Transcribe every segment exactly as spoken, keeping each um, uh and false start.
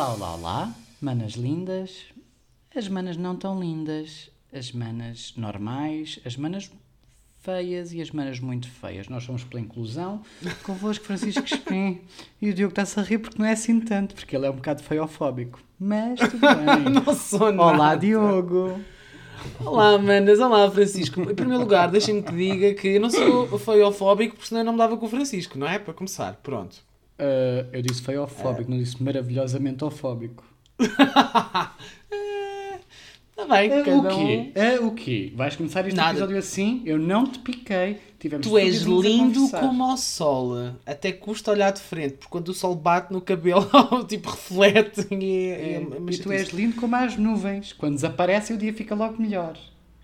Olá, olá, olá, manas lindas, as manas não tão lindas, as manas normais, as manas feias e as manas muito feias. Nós somos pela inclusão, convosco Francisco Espim, e o Diogo está-se a rir porque não é assim tanto, porque ele é um bocado feiofóbico, mas tudo bem. Não sou nada. Olá, Diogo. Olá, manas. Olá, Francisco. Em primeiro lugar, deixem-me que diga que eu não sou feiofóbico, porque senão eu não me dava com o Francisco, não é? Para começar, pronto. Uh, eu disse feiofóbico, uh. não disse maravilhosamente ofóbico. Está bem, uh, cada o quê? um... Uh, o quê? Vais começar este Nada. episódio assim? Eu não te piquei. Tivemos Tu és lindo a como o sol. Até custa olhar de frente, porque quando o sol bate no cabelo, tipo, reflete. E, é, é, é, e tu és lindo como as nuvens. Quando desaparece, o dia fica logo melhor.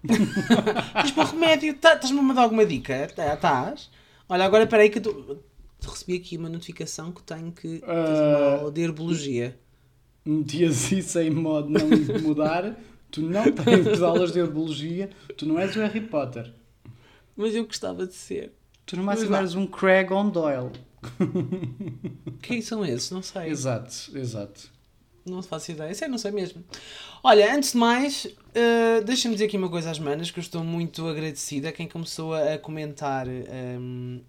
Mas para o remédio, estás-me a mandar alguma dica? Estás? Olha, agora espera aí que eu tô... recebi aqui uma notificação que tenho que fazer uma aula de herbologia. Metias isso em modo não mudar. Tu não tens aulas de herbologia. Tu não és o Harry Potter. Mas eu gostava de ser. Tu no máximo eres um Craig Doyle. Quem são esses? Não sei. Exato, exato. Não faço ideia. Sei, não sei mesmo. Olha, antes de mais, uh, deixa-me dizer aqui uma coisa às manas, que eu estou muito agradecida a quem começou a, a comentar, um,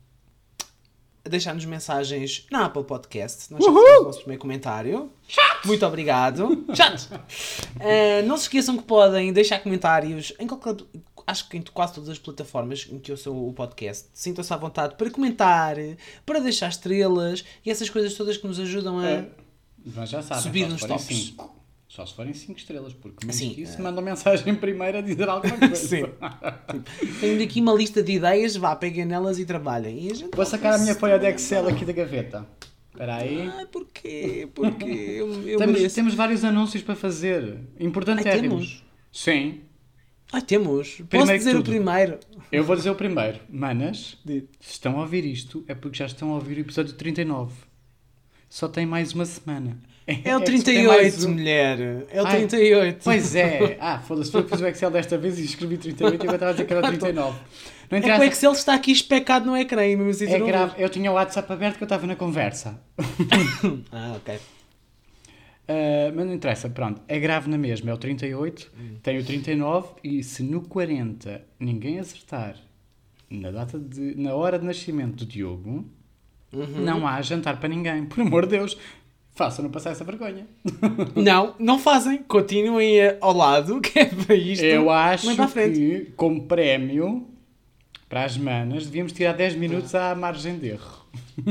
a deixar-nos mensagens na Apple Podcast. Nós já fizemos o nosso primeiro comentário. Chato! Muito obrigado. Chato! Uh, não se esqueçam que podem deixar comentários em qualquer... Acho que em quase todas as plataformas em que eu sou o podcast. Sintam-se à vontade para comentar, para deixar estrelas e essas coisas todas que nos ajudam a é, mas já sabem, subir só nos tops. Cinco. Só se forem cinco estrelas, porque menos Sim, que isso é... mandam mensagem primeiro a dizer alguma coisa. Sim. Tenho aqui uma lista de ideias, vá, peguem nelas e trabalhem. E a gente vou sacar a minha folha de Excel aqui da gaveta. Espera aí. Ah, porquê? Porquê? Eu, eu temos, temos vários anúncios para fazer. Importante Ai, é temos? Sim. Ah, temos. Posso Primeiro dizer o tudo. primeiro? Eu vou dizer o primeiro. Manas, Diz. se estão a ouvir isto, é porque já estão a ouvir o episódio trinta e nove. Só tem mais uma semana. É o trinta e oito, um... mulher. É o Ai, trinta e oito. Pois é. Ah, foda-se. Foi eu que fiz o Excel desta vez e escrevi trinta e oito e agora estava a dizer que era o trinta e nove. Não é que o Excel está aqui especado no ecrã. E mesmo assim é grave. Eu tinha o WhatsApp aberto que eu estava na conversa. Ah, ok. Uh, mas não interessa, pronto, é grave na mesma, é o trinta e oito, hum. tem o trinta e nove e se no quarenta ninguém acertar na, data de, na hora de nascimento do Diogo, uhum. não há jantar para ninguém, por amor de Deus, façam-não passar essa vergonha. Não, não fazem, continuem ao lado, que é para isto. Eu acho que, como prémio para as manas, devíamos tirar dez minutos à margem de erro.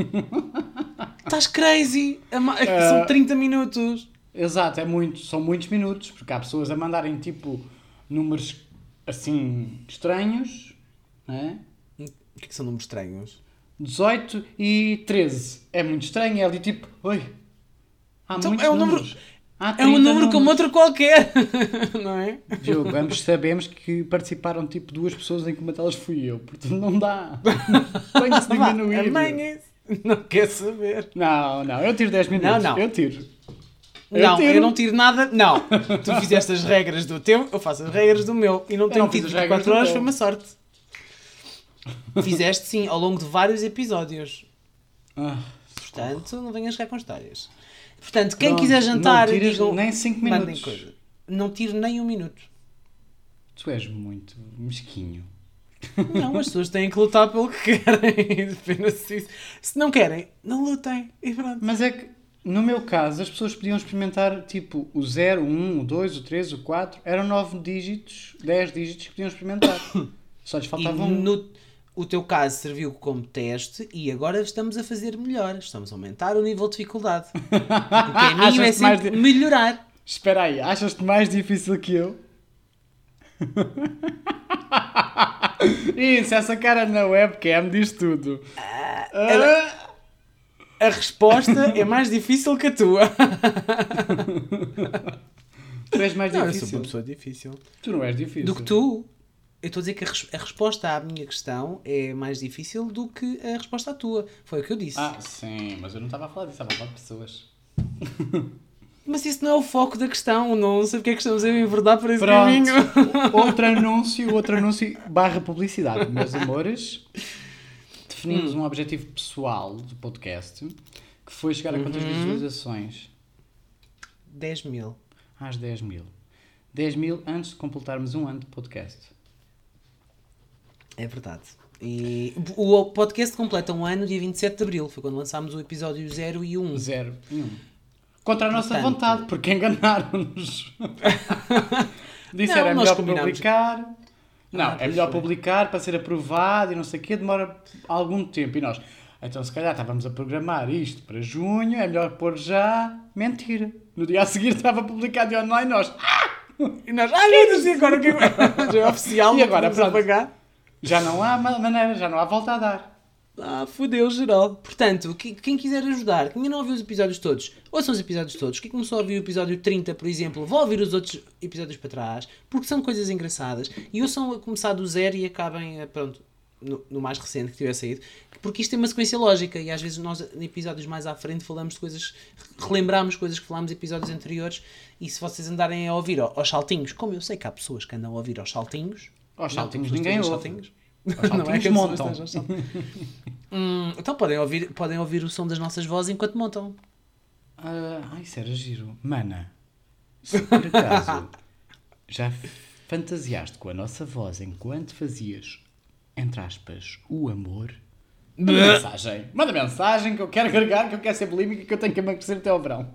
Estás crazy! São trinta minutos. Exato, é muito, são muitos minutos, porque há pessoas a mandarem tipo números assim estranhos, não é? O que é que são números estranhos? dezoito e treze. É muito estranho, é ali tipo, oi, há então, muitos é um números. Número, é um número números. como outro qualquer, não é? Diogo, ambos sabemos que participaram tipo duas pessoas em que uma delas fui eu, portanto não dá. Tem-se diminuir. A mãe é... não quer saber. Não, não, eu tiro dez minutos. Não, não. Eu tiro. Eu não, tiro. eu não tiro nada. Não. Tu fizeste as regras do teu, eu faço as regras do meu. E não tenho tido vinte e quatro horas, foi uma sorte. Fizeste sim, ao longo de vários episódios. Ah, portanto, não venhas cá com histórias. Portanto, quem Pronto, quiser jantar, não tiras digam, nem cinco minutos. Coisa. Não tiro nem um minuto. Tu és muito mesquinho. Não, as pessoas têm que lutar pelo que querem. Se não querem, não lutem. E pronto. Mas é que, no meu caso, as pessoas podiam experimentar tipo o zero, o um, o dois, o três, o quatro. Eram nove dígitos, dez dígitos que podiam experimentar. Só lhes faltava um. No, o teu caso serviu como teste e agora estamos a fazer melhor. Estamos a aumentar o nível de dificuldade. O caminho é sempre de... melhorar. Espera aí, achas-te mais difícil que eu? Isso, essa cara na webcam diz tudo. Ah, a, a resposta é mais difícil que a tua. Tu és mais não, difícil. Eu sou uma pessoa difícil. Tu não és difícil. Do que tu. Eu estou a dizer que a, res- a resposta à minha questão é mais difícil do que a resposta à tua. Foi o que eu disse. Ah, sim, mas eu não estava a falar disso, estava a falar de pessoas. Mas isso não é o foco da questão. Não sei porque é que estamos a enverdar por esse Pronto. caminho. Outro anúncio, outro anúncio barra publicidade. Meus amores, definimos hum. um objetivo pessoal do podcast que foi chegar a quantas uhum. visualizações? dez mil. Às dez mil. dez mil antes de completarmos um ano de podcast. É verdade. E o podcast completa um ano dia vinte e sete de abril. Foi quando lançámos o episódio zero e um. Zero e um. Contra a nossa Portanto, vontade, porque enganaram-nos. Disseram Não, é nós melhor combinámos. publicar. Não, Ah, é pois melhor foi. publicar para ser aprovado e não sei o quê, demora algum tempo. E nós, então se calhar estávamos a programar isto para junho, é melhor pôr já. Mentira. No dia a seguir estava publicado e online, nós. Ah! E nós, ai meu Deus, e agora o que é que já é oficial? E não agora, podemos pronto. apagar? Já não há ma- maneira, já não há volta a dar. Ah, fodeu geral. Portanto, que- quem quiser ajudar, quem ainda não ouviu os episódios todos, ouçam os episódios todos. Quem começou a ouvir o episódio trinta, por exemplo, vão ouvir os outros episódios para trás, porque são coisas engraçadas. E ouçam a começar do zero e acabem, eh, pronto, no, no mais recente que tiver saído. Porque isto tem uma sequência lógica e às vezes nós, em episódios mais à frente, falamos de coisas, relembramos coisas que falámos em episódios anteriores. E se vocês andarem a ouvir ao- aos saltinhos, como eu sei que há pessoas que andam a ouvir aos saltinhos, Aos não, saltinhos pessoas ninguém aos ouve. saltinhos. Aos Não é saltinhos que as pessoas montam. estejam aos saltinhos. Hum, então podem ouvir, podem ouvir o som das nossas vozes enquanto montam. Ah, ai, isso era giro. Mana, se por acaso já fantasiaste com a nossa voz enquanto fazias, entre aspas, o amor, manda mensagem. Manda mensagem que eu quero carregar, que eu quero ser bulímica e que eu tenho que emagrecer até ao verão.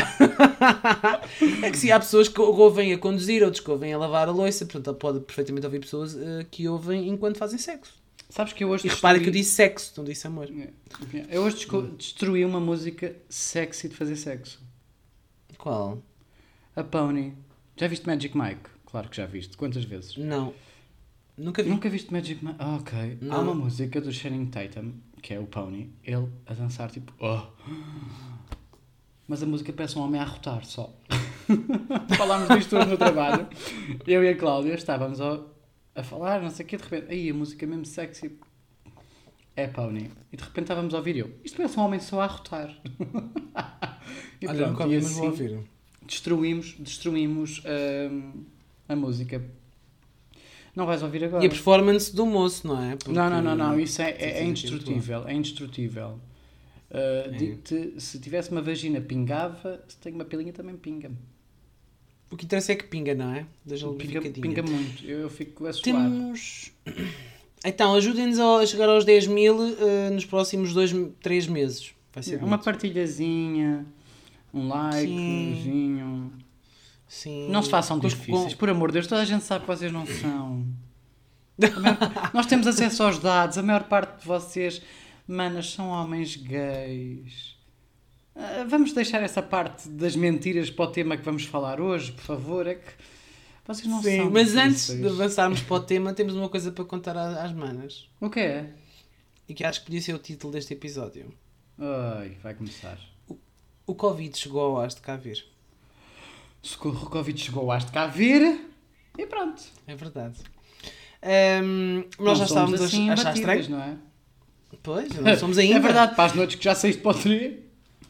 É que se há pessoas que ouvem a conduzir, outros que ouvem a lavar a louça, portanto pode perfeitamente ouvir pessoas eh, que ouvem enquanto fazem sexo. Sabes que eu hoje E reparem que eu destruí- disse sexo, não disse amor. Eu hoje desco- destruí uma música sexy de fazer sexo. Qual? A Pony. Já viste Magic Mike? Claro que já viste. Quantas vezes? Não. Nunca vi. Nunca viste Magic Mike? Ah, ok. Há Não. uma música do Channing Tatum, que é o Pony, ele a dançar tipo... Oh. Mas a música parece um homem a arrotar só. Falámos disto hoje no trabalho. Eu e a Cláudia estávamos a, a falar, não sei o quê, de repente... Aí, a música mesmo sexy é Pony. E de repente estávamos a ouvir eu. Isto parece um homem só a arrotar. E Olha, pronto, nunca e ouvi, mas assim vou ouvir. Destruímos, destruímos hum, a música. Não vais ouvir agora. E a performance do moço, não é? Porque- Não, não, não, não. Isso é, é, é Sim, sim, indestrutível. É indestrutível. Uh, digo-te, se tivesse uma vagina, pingava. Se tem uma pilinha, também pinga. O que interessa é que pinga, não é? Deixa ele Pinga, picadinho. pinga muito. Eu, eu fico a suar. Temos... Então, ajudem-nos a chegar aos dez mil uh, nos próximos dois, três meses. Vai ser Uma muito. partilhazinha, um like, Sim. um vinho. Sim. Não se façam Com- difíceis. com- Por amor de Deus, toda a gente sabe que vocês não são. A maior- Nós temos acesso aos dados. A maior parte de vocês, manas, são homens gays. Ah, vamos deixar essa parte das mentiras para o tema que vamos falar hoje, por favor. É que vocês não Sim, são mas antes difíceis. de avançarmos para o tema, temos uma coisa para contar às, às manas. O que é? E que acho que podia ser o título deste episódio. Ai, vai começar. O Covid chegou ao As de cá vir. Socorro, o Covid chegou às de cá vir e pronto. É verdade. Ahm, nós Não já somos estávamos assim a achar imbatíveis, estranho. não é? Pois, não somos ainda. É verdade, para as noites que já saíste para o trio.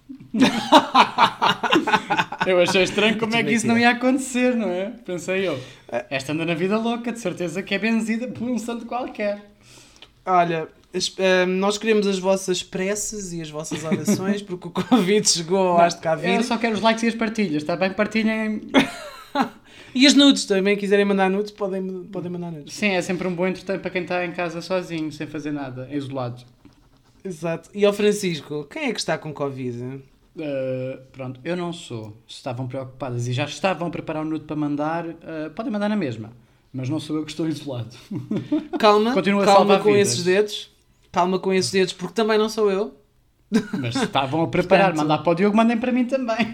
Eu achei estranho como é que isso não ia acontecer, não é? Pensei eu. Esta anda na vida louca, de certeza que é benzida por um santo qualquer. Olha, es- ahm, nós queremos as vossas preces e as vossas orações porque o Covid chegou ao As de cá vir. Eu só quero os likes e as partilhas, está bem? Partilhem. E as nudes também, quiserem mandar nudes, podem, podem mandar nudes. Sim, é sempre um bom entretenimento para quem está em casa sozinho, sem fazer nada, isolado. Exato. E ao Francisco, quem é que está com Covid? Uh, pronto, eu não sou. Se estavam preocupadas e já estavam a preparar um nude para mandar, uh, podem mandar na mesma. Mas não sou eu que estou isolado. Calma, Continua a calma salvar com vidas. esses dedos. Calma com esses dedos, porque também não sou eu. Mas se estavam a preparar, Portanto- mandar para o Diogo, mandem para mim também.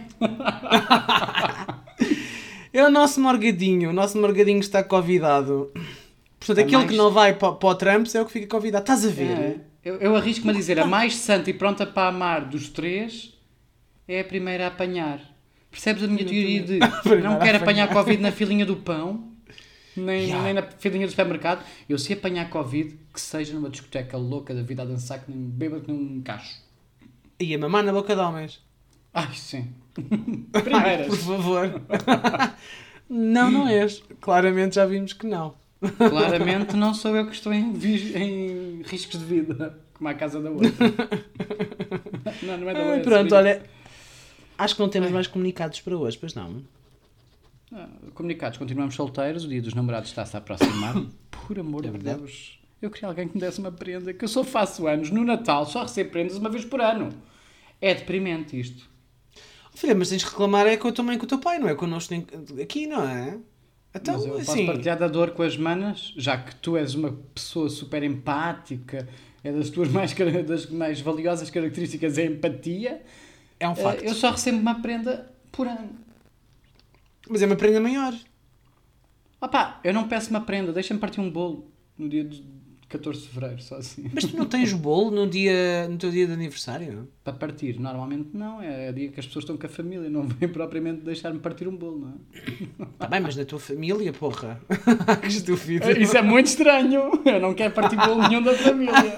É o nosso morgadinho. O nosso morgadinho está convidado. Portanto, É aquele mais- que não vai para, para o Trumps é o que fica convidado. Estás a ver? É, eu, eu arrisco-me a dizer, a mais santa e pronta para amar dos três é a primeira a apanhar. Percebes a minha teoria de primeira não a quero apanhar. apanhar Covid na filinha do pão, nem, Yeah. nem na filinha do supermercado. Eu se apanhar Covid, que seja numa discoteca louca da vida a dançar que nem bêbado que num cacho. E a mamar na boca de homens. Ai, sim. Ai, Primeiras. por favor. Não, não és. Claramente já vimos que não. Claramente não sou eu que estou em, vi- em riscos de vida, como a casa da outra. Não, não é da Ai, outra. pronto, olha. Acho que não temos mais comunicados para hoje, pois não? Ah, comunicados, continuamos solteiros, o dia dos namorados está-se a aproximar. Por amor É de verdade. Deus, eu queria alguém que me desse uma prenda, que eu só faço anos no Natal, só recebo prendas uma vez por ano. É deprimente isto. Filha, mas tens de reclamar é com a tua mãe e com o teu pai, não é connosco nem- aqui, não é? Então, Mas eu posso assim, partilhar da dor com as manas, já que tu és uma pessoa super empática, é das tuas mais, cara- das mais valiosas características a empatia. é um eh, facto. Eu só recebo uma prenda por ano. Mas é uma prenda maior. Opá, eu não peço uma prenda, deixa-me partir um bolo no dia de catorze de fevereiro, só assim. Mas tu não tens bolo no, dia, no teu dia de aniversário? Para partir, normalmente não, é o dia que as pessoas estão com a família, não vêm propriamente deixar-me partir um bolo, não é? Tá bem, mas na tua família, porra. Que estúpido. Isso é muito estranho, eu não quero partir bolo nenhum da família.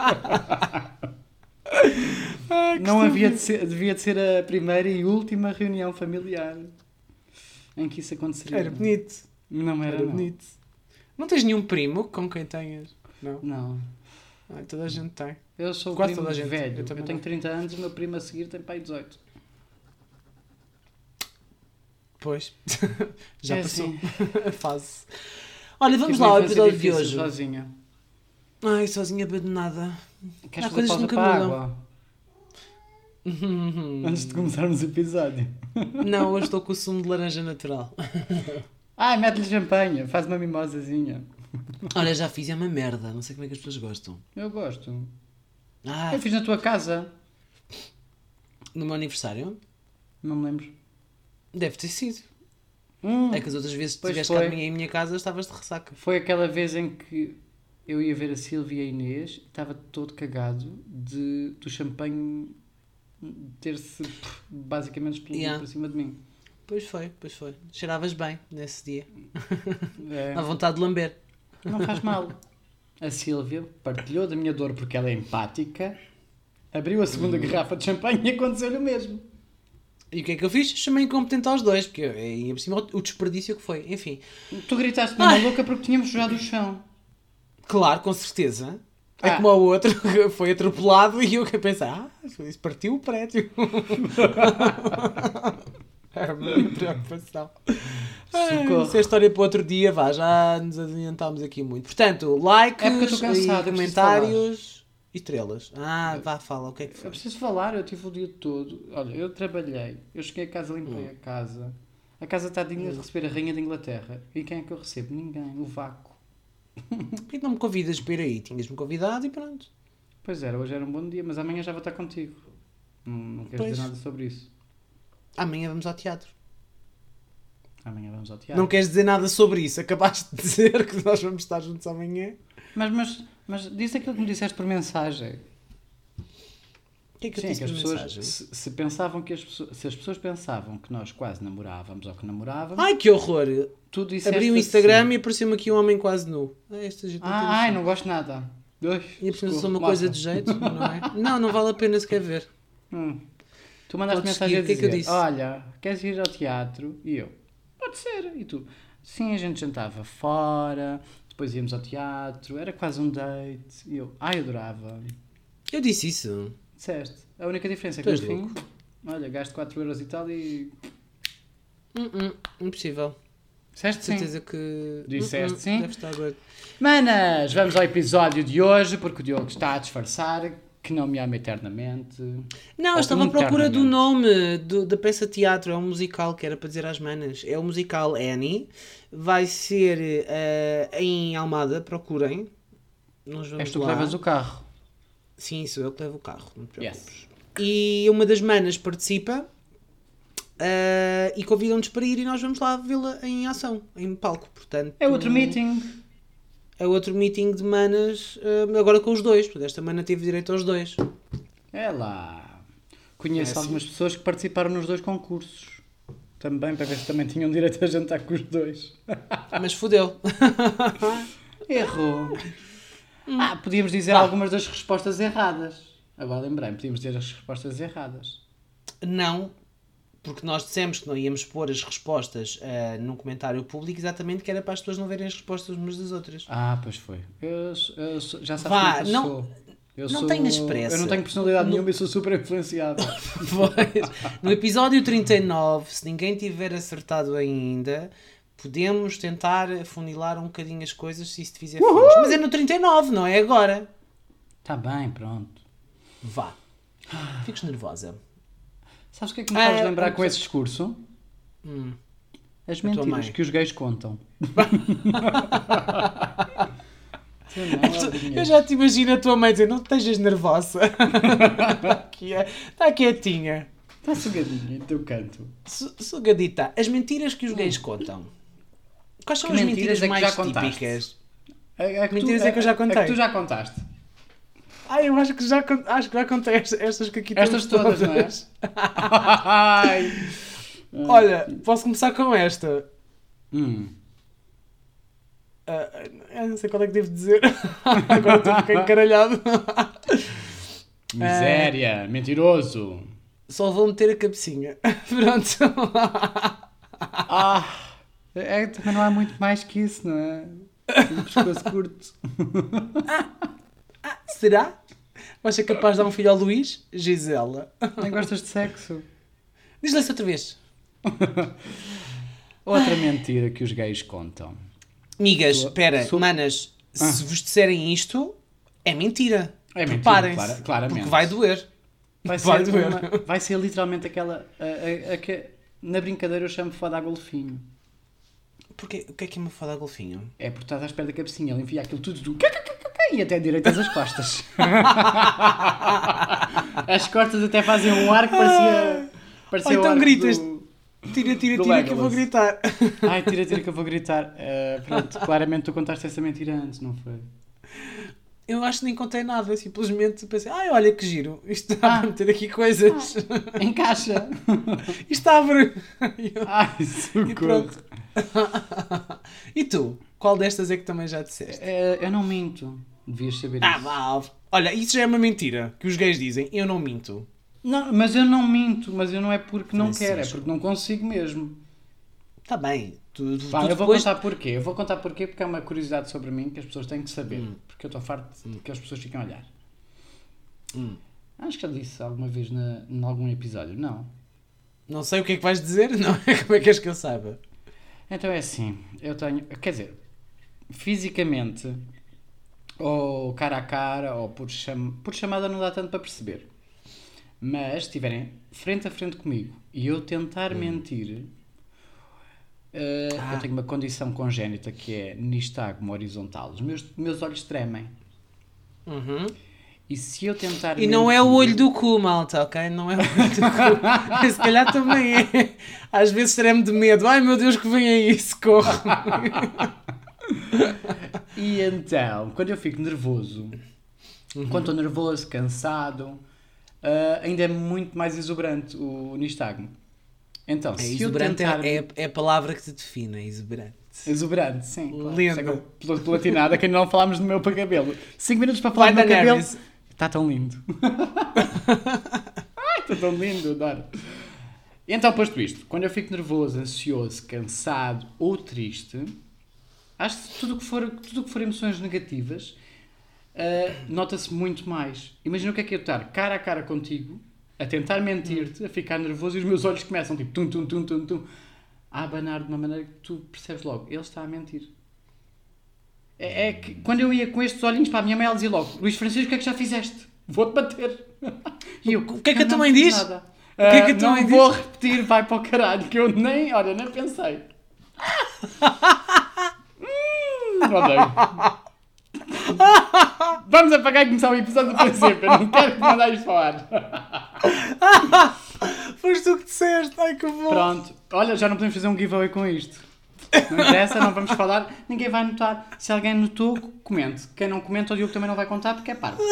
Ah, que Não havia de estúpido. ser, devia de ser a primeira e última reunião familiar em que isso aconteceria. Era bonito. Não era, Era não. bonito. Não tens nenhum primo com quem tenhas? Não. Não. Ah, toda a gente tem. Eu sou o Quase primo toda a gente. velho. Eu Eu, também tenho não. trinta anos e o meu primo a seguir tem pai dezoito. Pois. Já É passou assim. a fase. Olha, vamos Tive lá uma ao infância episódio de difícil, hoje. Sozinha. Ai, sozinha abandonada. Queres Há fazer coisas pausa que nunca para a mudam. água? Antes de começarmos o episódio. Não, hoje estou com o sumo de laranja natural. Ai, mete-lhe champanhe, faz uma mimosazinha. Olha, já fiz, é uma merda. Não sei como é que as pessoas gostam. Eu gosto. Ah, Eu fiz na tua casa. no meu aniversário? Não me lembro. Deve ter sido. Hum, É que as outras vezes que Pois estiveste foi. cá em minha casa estavas de ressaca. Foi aquela vez em que eu ia ver a Silvia e a Inês e estava todo cagado de, do champanhe ter-se pff, basicamente explodido Yeah. para cima de mim. Pois foi, pois foi. Cheiravas bem nesse dia. É, À vontade de lamber. não faz mal. A Silvia partilhou da minha dor porque ela é empática, abriu a segunda garrafa de champanhe e aconteceu-lhe o mesmo. E o que é que eu fiz? Chamei incompetente aos dois, porque ainda por cima o desperdício que foi. Enfim, Tu gritaste-me Ai. maluca porque tínhamos sujado o chão. claro, com certeza. É Ah. como o outro que foi atropelado e eu que pensei, ah, isso partiu o prédio. Era a minha preocupação. Ai, Socorro. Isso é história para outro dia, vá, já nos adiantámos aqui muito. Portanto, likes, É porque eu estou cansado, e eu preciso comentários e estrelas. Ah, vá, fala, o que é que Eu foi? preciso falar, eu tive o dia todo. Olha, eu trabalhei, eu cheguei a casa, limpei a casa. A casa está digna de receber a Rainha de Inglaterra. E quem é que eu recebo? Ninguém, o vácuo. Por que não me convidas para ir aí? Tinhas-me convidado e pronto. Pois era, hoje era um bom dia, mas amanhã já vou estar contigo. Não, não queres Pois. dizer nada sobre isso. Amanhã vamos ao teatro. Amanhã vamos ao teatro. Não queres dizer nada sobre isso. Acabaste de dizer que nós vamos estar juntos amanhã. Mas, mas, mas diz aquilo que me disseste por mensagem. O que é que eu Sim, disse que as por pessoas, mensagem? se, se pensavam que as pessoas, se as pessoas pensavam que nós quase namorávamos ou que namorávamos, Ai, que horror! tu disseste Abri o assim. Instagram e apareceu-me aqui um homem quase nu. Ah, esta gente não tem Ah, noção. ai, não gosto nada. Ui, E a pessoa só socorro, uma coisa mostra. de jeito, não é? Não, não vale a pena sequer ver. Hum. Tu mandaste Podes mensagem a seguir, o que é dizer, que eu disse? olha, queres ir ao teatro? E eu, pode ser. E tu, sim, a gente jantava fora, depois íamos ao teatro, era quase um date. E eu, ai, adorava. Eu disse isso. Disseste. A única diferença é Tu que és no fim, louco. olha, gasto quatro euros e tal e... Hum, hum, impossível. Disseste De sim. certeza que. Disseste Hum, hum, sim? Deve estar agora. Manas, vamos ao episódio de hoje, porque o Diogo está a disfarçar, que não me ama eternamente. Não, eu Ou estava à procura do internamente. nome do- da peça de teatro. É um musical que era para dizer às manas. É o musical Annie. Vai ser eh, em Almada. Procurem. Nós vamos És tu que lá. levas o carro. Sim, sou eu que levo o carro. Não te preocupes. Yes. E uma das manas participa eh, e convidam-nos para ir e nós vamos lá vê-la em ação, em palco. Portanto, É outro meeting. É outro meeting de manas, eh, agora com os dois. Portanto, esta mana teve direito aos dois. É lá. Conheço É assim. algumas pessoas que participaram nos dois concursos. Também, para ver se também tinham direito a jantar com os dois. Mas fodeu. Errou. Ah, podíamos dizer algumas das respostas erradas. Agora lembrei-me, podíamos dizer as respostas erradas. Não, porque nós dissemos que não íamos pôr as respostas eh, num comentário público, exatamente que era para as pessoas não verem as respostas umas das outras. Ah, pois foi. Eu, eu sou- já sabes Vá, como é que eu não- sou. Eu não sou... tenhas pressa. Eu não tenho personalidade no... nenhuma e sou super influenciado. Pois, no episódio trinta e nove, se ninguém tiver acertado ainda, podemos tentar afunilar um bocadinho as coisas se isso te fizer feliz. Mas é no trinta e nove, não é agora. Está bem, pronto. Vá. Fiques nervosa. Sabes o que é que me fazes Ah, lembrar eu- com esse discurso? Hum. As tua mentiras mãe. que os gays contam. Tu não, Eu já te imagino a tua mãe dizer, não estejas nervosa. Está aqui, tá quietinha. Está sugadinha em teu canto. Su- Sugadita. As mentiras que os gays contam. Quais são Que as mentiras mentiras, é que mais já contaste? típicas? É, é que Mentiras tu, é que eu já contei. É que tu já contaste. Ah, eu acho que já, con- acho que já contei estas, estas que aqui Estas temos todas, não é? Ai. Olha, posso começar com esta. Hum. Ah, eu não sei qual é que devo dizer. Agora estou a ficar encaralhado. Miséria, mentiroso. Só vou meter a cabecinha. Pronto. Ah, é, também não há muito mais que isso, não é? Um pescoço curto. Será? Vais ser capaz de dar um filho ao Luís? Gisela. Nem gostas de sexo? Diz-lhe isso outra vez. Outra mentira que os gays contam. Migas, Sua- espera, sua- manas, Ah. se vos disserem isto, é mentira. É mentira, Preparem-se, clara- claramente. porque vai doer. Vai ser, Vai doer. uma- vai ser literalmente aquela. A, a- a que na brincadeira eu chamo foda a golfinho. Porque, o que é que é uma foda a golfinho? É porque estás à espera da cabecinha, ele enfia aquilo tudo do e até direitas as costas. As costas até fazem um ar que parecia. parecia Ou o então arco gritas. do- Tira, tira, Do tira que eu vou Legolas. gritar. Ai, tira, tira que eu vou gritar. Eh, pronto, claramente tu contaste essa mentira antes, não foi? Eu acho que nem contei nada, simplesmente pensei, ai olha que giro, isto está Ah. a meter aqui coisas. Encaixa! Isto abre. E eu- Ai, E socorro! pronto. E tu? Qual destas é que também já disseste? Eh, eu não minto. Devias saber Ah, isso. vá. Olha, isso já é uma mentira que os gays dizem. Eu não minto. Não, mas eu não minto, mas eu não é porque não Francisco. quero, é porque não consigo mesmo. Está bem. Tu, tu, Pá, tu eu vou depois... contar porquê. Eu vou contar porquê porque é uma curiosidade sobre mim que as pessoas têm que saber. Hum. Porque eu estou farto de que as pessoas fiquem a olhar. Hum. Acho que eu disse alguma vez na, em algum episódio. Não. Não sei o que é que vais dizer, não é? Como é que queres que eu saiba? Então é assim. Eu tenho... Quer dizer, fisicamente, ou cara a cara, ou por, cham... por chamada não dá tanto para perceber. Mas se estiverem frente a frente comigo e eu tentar mentir... Uh, Ah. Eu tenho uma condição congénita que é nistagmo horizontal. Os meus, meus olhos tremem. Uhum. E se eu tentar E não é o mentir- olho do cu, malta, ok? Não é o olho do cu. Se calhar também é. Às vezes treme de medo. Ai meu Deus, que vem aí, socorro. E então, quando eu fico nervoso, Uhum. quando estou nervoso, cansado, uh, ainda é muito mais exuberante o nistagmo. Então, É se exuberante, eu tentar... é, é, é a palavra que te define, é exuberante. Exuberante, sim. Claro. Lindo. Sei que eu- pela platinada, que ainda não falámos do meu cabelo. cinco minutos para falar Vai do meu da cabelo. Neves. Está tão lindo. Ai, está tão lindo, adoro. E então, posto isto, quando eu fico nervoso, ansioso, cansado ou triste, acho que tudo o que for, tudo o que for emoções negativas uh, nota-se muito mais. Imagina o que é que é eu estar cara a cara contigo, a tentar mentir-te, a ficar nervoso e os meus olhos começam tipo tum, tum, tum, tum, tum, a abanar de uma maneira que tu percebes logo, ele está a mentir. É, é que quando eu ia com estes olhinhos para a minha mãe, ela dizia logo: Luís Francisco, o que é que já fizeste? Vou-te bater. E eu, O que é que a "Eu tua não mãe fiz diz? nada." O que é que a "Ah, tua não mãe vou diz?" repetir, vai para o caralho, que eu nem, olha, nem pensei. hum, odeio. Vamos apagar e começar o episódio do princípio. Eu não quero que mandar isto para o ar. Foste tu que disseste, ai que bom. Pronto. Olha, já não podemos fazer um giveaway com isto. Não interessa, não vamos falar. Ninguém vai notar. Se alguém notou, comente. Quem não comenta, o Diogo também não vai contar porque é parvo.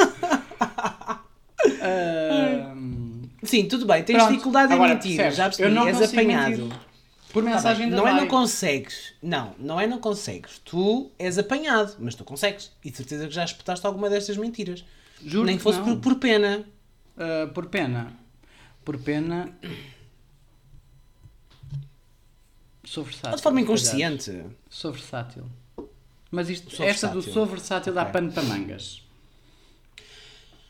Ahm, Sim, tudo bem, tens Pronto. dificuldade em Agora, mentir, percebes? já percebi, Eu não és consigo apanhado. mentir. Por Tá mensagem bem, ainda não é vai. não consegues, não, não é não consegues, tu és apanhado, mas tu consegues, e de certeza que já espetaste alguma destas mentiras. Juro Nem que fosse não. por, por pena. Ah, por pena. Por pena. Sou versátil. Ou de forma se calhar. inconsciente. Sou versátil. Mas isto, Sou esta do versátil. sou versátil dá Ok. pano para mangas.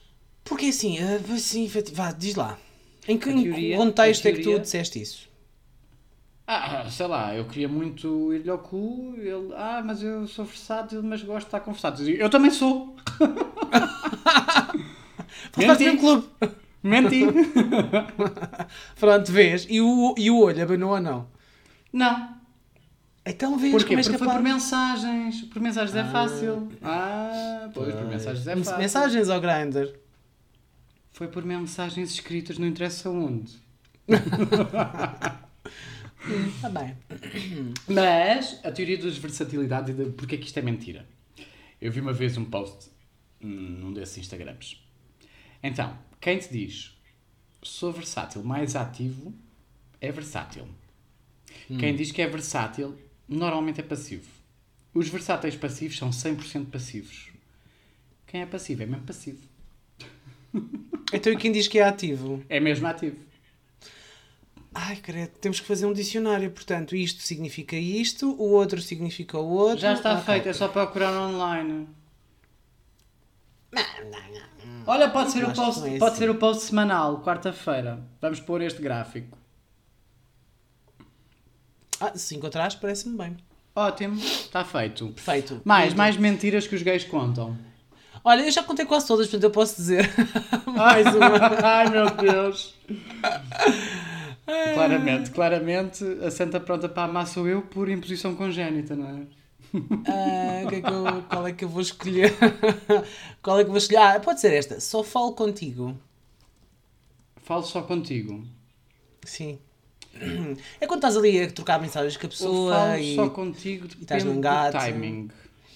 Porque assim, uh, assim vá, diz lá. Em que teoria, contexto teoria... é que tu disseste isso? Ah, sei lá, eu queria muito ir-lhe ao cu, ele, ah, mas eu sou versátil, mas gosto de estar com versátil. Eu também sou. Faltaste num clube. Menti. Pronto, vês. E o, e o olho abanou ou não? Não. Então vês. Porquê? Como és Porque foi capaz? por mensagens. Por mensagens Ah. é fácil. Ah, pois, por mensagens é fácil. Mensagens ao Grindr. Foi por mensagens escritas, não interessa onde. Está bem. Mas a teoria das versatilidades e de porque é que isto é mentira. Eu vi uma vez um post num desses Instagrams. Então, quem te diz sou versátil mais ativo é versátil. Hum. Quem diz que é versátil normalmente é passivo. Os versáteis passivos são cem por cento passivos. Quem é passivo é mesmo passivo. Então e quem diz que é ativo? É mesmo ativo. Ai, credo, temos que fazer um dicionário. Portanto, isto significa isto, o outro significa o outro. Já está ah, feito, tá. é só procurar online. Não, não, não. Olha, pode, ser Eu o, acho que post, não é pode assim. ser o post semanal, quarta-feira. Vamos pôr este gráfico. Ah, se encontrares, parece-me bem. Ótimo, está feito. Perfeito. Mais, Muito. mais mentiras que os gays contam. Olha, eu já contei quase todas, portanto eu posso dizer mais uma. Ai, meu Deus. Claramente, claramente, a santa pronta para amar sou eu por imposição congénita, não é? Ah, que é que eu- qual é que eu vou escolher? Qual é que eu vou escolher? Ah, pode ser esta. Só falo contigo. Falo só contigo. Sim. É quando estás ali a trocar mensagens com a Ou pessoa falo e... só contigo, estás depende num do gato. timing.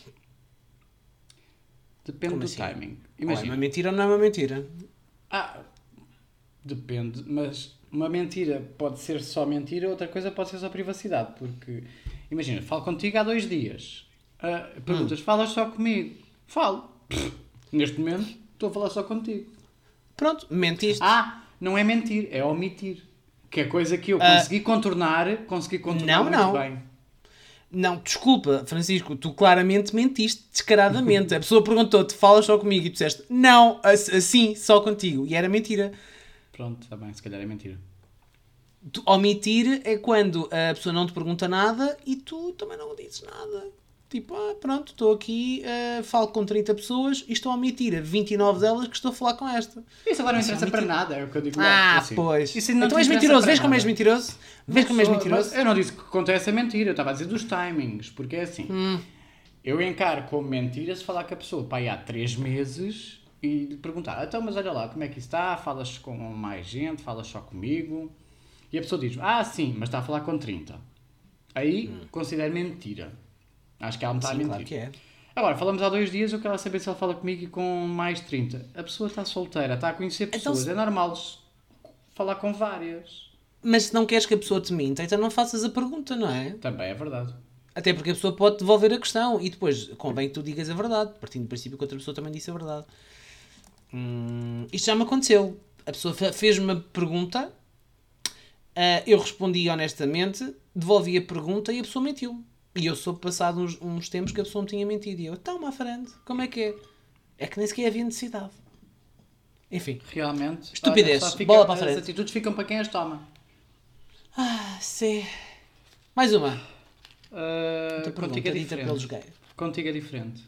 Depende Como do assim? timing. Ou é Imagina. uma mentira ou não é uma mentira? Ah, depende, mas uma mentira pode ser só mentira, outra coisa pode ser só privacidade, porque, imagina, falo contigo há dois dias, ah, perguntas, falas só comigo? Falo. Pff, neste momento, estou a falar só contigo. Pronto, mentiste. Ah, não é mentir, é omitir. Que é coisa que eu Ah. consegui contornar, consegui contornar Não, muito não. bem. Não, desculpa, Francisco, tu claramente mentiste descaradamente. A pessoa perguntou-te, falas só comigo e tu disseste, não, ass- assim, só contigo. E era mentira. Pronto, está bem, se calhar é mentira. Tu- Omitir é quando a pessoa não te pergunta nada e tu também não dizes nada. Tipo, ah, pronto, estou aqui, ah, falo com trinta pessoas e estou a omitir a vinte e nove delas que estou a falar com esta. Isso agora não Isso é interessa para mentira. nada, é o que eu digo Ah, logo, assim. pois. Isso não Então te és interessa mentiroso, para vês como és nada. mentiroso? Vês Não como és sou, mentiroso? mas eu não disse que acontece a mentira, eu estava a dizer dos timings, porque é assim, Hum. eu encaro como mentira se falar com a pessoa pá, aí há três meses e lhe perguntar, então mas olha lá, como é que isso está, falas com mais gente, falas só comigo, e a pessoa diz, ah sim, mas está a falar com trinta. Aí considero mentira. Acho que ela me está a Sim, mentir. claro que é. Agora, falamos há dois dias, eu quero saber se ela fala comigo e com mais trinta. A pessoa está solteira, está a conhecer Então, pessoas, se- é normal falar com várias. Mas se não queres que a pessoa te minta, então não faças a pergunta, não é? Também é verdade. Até porque a pessoa pode devolver a questão e depois convém que tu digas a verdade, partindo do princípio que outra pessoa também disse a verdade. Hum, isto já me aconteceu. A pessoa fe- fez-me uma pergunta, ah, eu respondi honestamente, devolvi a pergunta e a pessoa mentiu. E eu soube passado uns, uns tempos que a pessoa me tinha mentido. E eu, então, má frente, como é que é? É que nem sequer havia necessidade. Enfim. Realmente. Estupidez. Olha, só fica- Bola para a as frente. atitudes ficam para quem as toma. Ah, sim. Mais uma. Uh, Outra pergunta contigo é dita diferente. pelos gays. Contigo é diferente.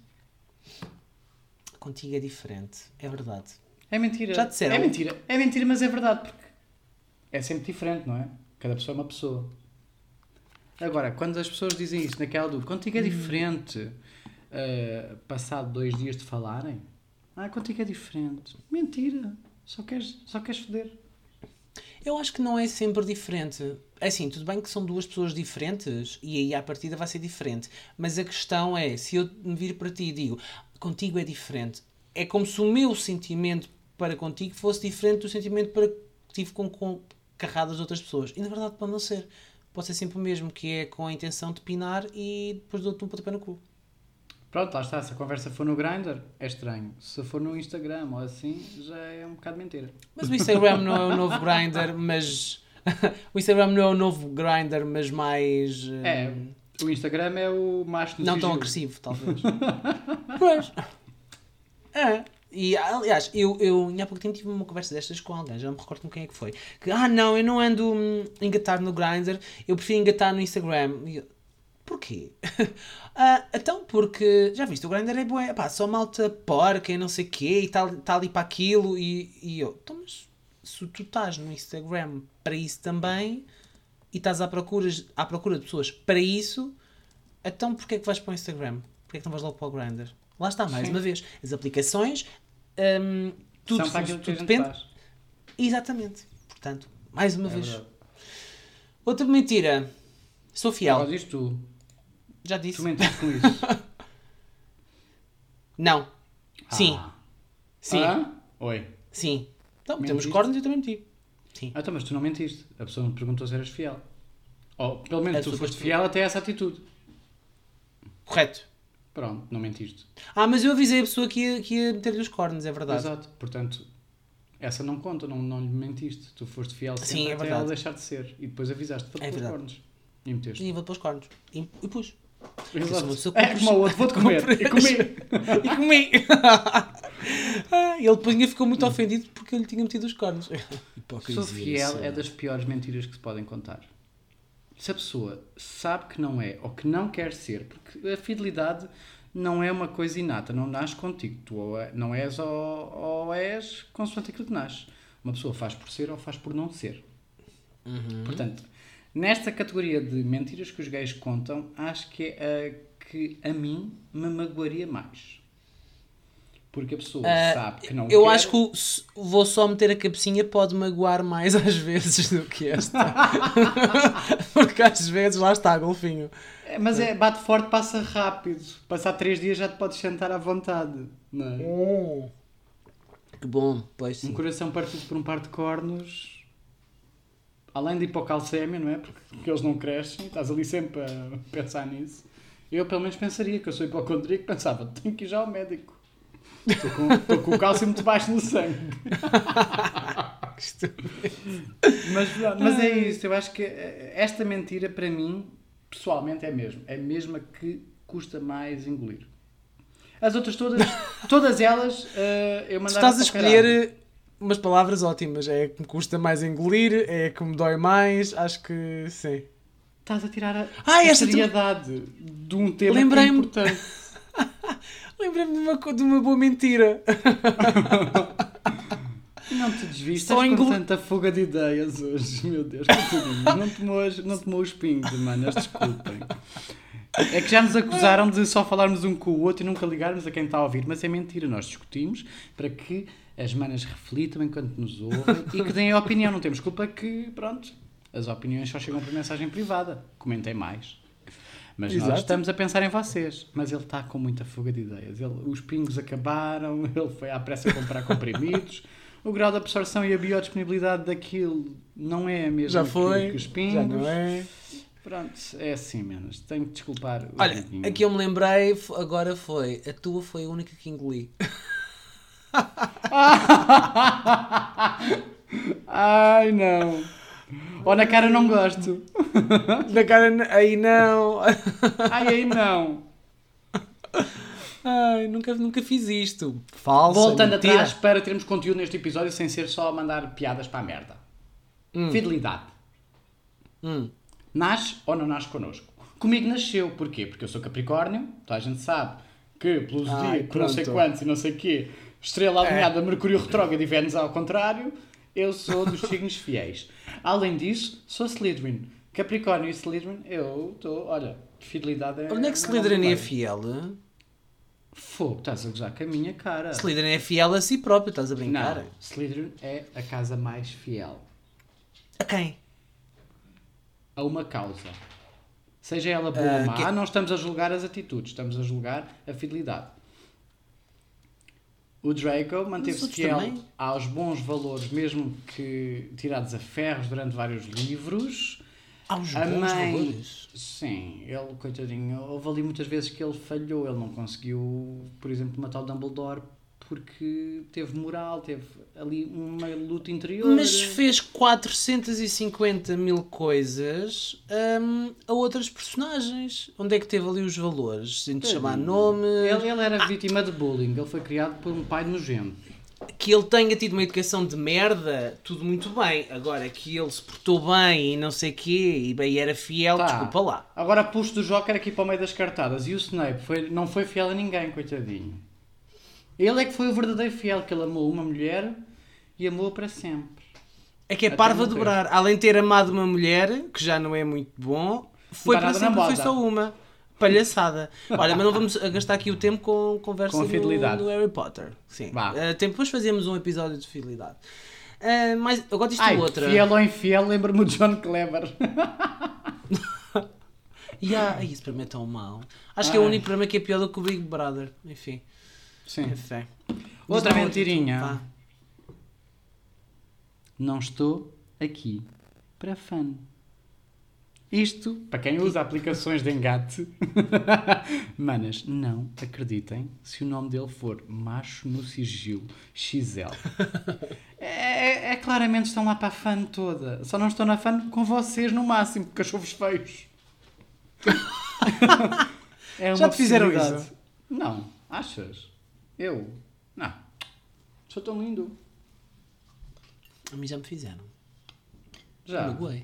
Contigo é diferente. É verdade. É mentira. Já disseram? É mentira. É mentira, mas é verdade. Porque é sempre diferente, não é? Cada pessoa é uma pessoa. Agora, quando as pessoas dizem isso naquela do contigo é diferente, uh, passado dois dias de falarem, ah, contigo é diferente. Mentira. Só queres, só queres foder. Eu acho que não é sempre diferente. É assim, tudo bem que são duas pessoas diferentes e aí à partida vai ser diferente. Mas a questão é, se eu me vir para ti e digo, contigo é diferente, é como se o meu sentimento para contigo fosse diferente do sentimento para que tive com, com carradas de outras pessoas. E na verdade pode não ser. Pode ser sempre o mesmo, que é com a intenção de pinar e depois dou-te um pontapé no cu. Pronto, lá está. Se a conversa for no Grindr, é estranho. Se for no Instagram ou assim, já é um bocado mentira. Mas o Instagram não é o novo Grindr, mas... o Instagram não é o novo Grindr, mas mais... uh, É, o Instagram é o macho no Não tão sigilo. agressivo, talvez. Pois. É. E, aliás, eu, eu há pouco tempo tive uma conversa destas com alguém, já não me recordo com quem é que foi. Que, ah, não, eu não ando hum, engatado no Grindr, eu prefiro engatar no Instagram. E eu, porquê? ah, então, porque, já viste, o Grindr é bué, pá, só malta porca e não sei o quê, e está tá ali para aquilo, e, e eu, então, mas se tu estás no Instagram para isso também, e estás à procura, à procura de pessoas para isso, então porquê é que vais para o Instagram? Porquê é que não vais logo para o Grindr? Lá está, mais Sim. uma vez, as aplicações, hum, tudo, São para aquilo tudo que depende. Faz. Exatamente. Portanto, mais uma é vez. Verdade. Outra mentira. Sou fiel. Agora diz tu. Já disse. Tu mentiste com isso. Não. Ah. Sim. Sim. Ah? Oi. Sim. Então, Mentiste? temos cornos e eu também menti. Sim. Ah, então, mas tu não mentiste. A pessoa não te perguntou se eras fiel. Ou, pelo menos, A tu pessoa foste foste fiel até essa atitude. Correto. Pronto, não mentiste. Ah, mas eu avisei a pessoa que ia, que ia meter-lhe os cornos, é verdade. Exato. Portanto, essa não conta, não, não lhe mentiste. Tu foste fiel sempre Sim, é até verdade. ela deixar de ser. E depois avisaste, vou-te É pôr os verdade. cornos. E meteste. E vou pôr os cornos. E, e pus. Exato. Eu sou- É como o outro, vou-te comer. E comi. E comi. Ah, ele depois ainda ficou muito ofendido porque eu lhe tinha metido os cornos. Sou fiel é das piores mentiras que se podem contar. Se a pessoa sabe que não é ou que não quer ser, porque a fidelidade não é uma coisa inata, não nasce contigo. Tu ou é, não és ou, ou és consoante aquilo que nasce. Uma pessoa faz por ser ou faz por não ser. Uhum. Portanto, nesta categoria de mentiras que os gays contam, acho que é a que a mim me magoaria mais. Porque a pessoa Uh, sabe que não eu quer... acho que o, se- vou só meter a cabecinha pode magoar mais às vezes do que esta. Porque às vezes lá está, golfinho. É, mas é, bate forte, passa rápido. Passar três dias já te podes sentar à vontade. Não é? Oh. Que bom, pois Um sim. coração partido por um par de cornos, além de hipocalcémia, não é? Porque, porque eles não crescem, estás ali sempre a pensar nisso. Eu pelo menos pensaria que eu sou hipocondríaco, pensava, tenho que ir já ao médico. Estou com, estou com o cálcio muito baixo no sangue. Que estúpido. Mas, mas é isso, eu acho que esta mentira para mim, pessoalmente, é mesmo. É mesmo a que custa mais engolir. As outras todas, todas elas, uh, eu Tu mandava estás a para o caralho. escolher umas palavras ótimas. É a que me custa mais engolir, é a que me dói mais. Acho que sim. Estás a tirar a, Ah, a esta tu- seriedade de um tema que é Lembrei-me- importante. Lembrei-me de uma, co- de uma boa mentira. Não te desvistas Só com engol- tanta fuga de ideias hoje. Meu Deus, coitadinho. Não tomou, as- não tomou os pingos, manas, desculpem. É que já nos acusaram de só falarmos um com o outro e nunca ligarmos a quem está a ouvir. Mas é mentira, nós discutimos para que as manas reflitam enquanto nos ouvem e que deem a opinião. Não temos culpa que, pronto, as opiniões só chegam por mensagem privada. Comentem mais. Mas Exato. nós estamos a pensar em vocês. Mas ele está com muita fuga de ideias. Ele, os pingos acabaram, ele foi à pressa comprar comprimidos. O grau de absorção e a biodisponibilidade daquilo não é a mesma Já foi, que, que os pingos. já não é. Pronto, é assim, menos. Tenho que desculpar o Olha, Diguinho. a que eu me lembrei f- agora foi. A tua foi a única que engoli. Ai, não. Ou na cara não gosto. Na cara, n- aí não. Ai, aí não. Ai, nunca, nunca fiz isto. Falsa, Voltando mentira. atrás para termos conteúdo neste episódio sem ser só mandar piadas para a merda. Hum. Fidelidade. Hum. Nasce ou não nasce connosco? Comigo nasceu. Porquê? Porque eu sou Capricórnio. Toda a gente sabe que pelos Ai, dias, por não sei pronto. quantos e não sei quê, estrela alinhada, Mercúrio retrógrado e Vênus ao contrário, eu sou dos signos fiéis. Além disso, sou Slytherin. Capricórnio e Slytherin, eu estou, olha, fidelidade é... Onde é que Slytherin é fiel? hein? Fogo, estás a gozar com a minha cara. Slytherin é fiel a si próprio, estás a brincar? Não, Slytherin é a casa mais fiel A quem? a uma causa. Seja ela boa Ah, ou má, que- não estamos a julgar as atitudes, estamos a julgar a fidelidade. O Draco manteve-se outros fiel também? aos bons valores, mesmo que tirados a ferros durante vários livros. Aos A bons mãe, valores. sim, ele, coitadinho, houve ali muitas vezes que ele falhou, ele não conseguiu, por exemplo, matar o Dumbledore porque teve moral, teve ali uma luta interior. Mas fez quatrocentos e cinquenta mil coisas hum, a outras personagens. Onde é que teve ali os valores? Sem te chamar nome. Ele, ele era ah. vítima de bullying. Ele foi criado por um pai nojento. Que ele tenha tido uma educação de merda, tudo muito bem. Agora, que ele se portou bem e não sei o quê, e bem era fiel, tá. Desculpa lá. Agora puxo do Joker aqui para o meio das cartadas. E o Snape foi, não foi fiel a ninguém, coitadinho. Ele é que foi o verdadeiro fiel, que ele amou uma mulher e amou para sempre. É que é parva a dobrar. Além de ter amado uma mulher, que já não é muito bom, foi para sempre, foi só uma. Palhaçada. Olha, mas não vamos gastar aqui o tempo com conversa com fidelidade. No, no Harry Potter. Sim. Uh, depois fazemos um episódio de fidelidade. Uh, mas agora isto é outra. Fiel ou infiel, lembro-me de John Clever. Yeah, isso para mim é tão mau. Acho Ai. que é o único programa que é pior do que o Big Brother. Enfim. Sim. Enfim. Outra mentirinha. Outro, não estou aqui para fã. Isto, para quem usa aplicações de engate, manas, não acreditem se o nome dele for Macho no Sigilo X L. É, é claramente estão lá para a fã toda. Só não estão na fã com vocês no máximo, porque cachorros feios. É uma Já te fizeram isso? Não, achas? Eu? Não. Sou tão lindo. A mim já me fizeram. Já? Magoei.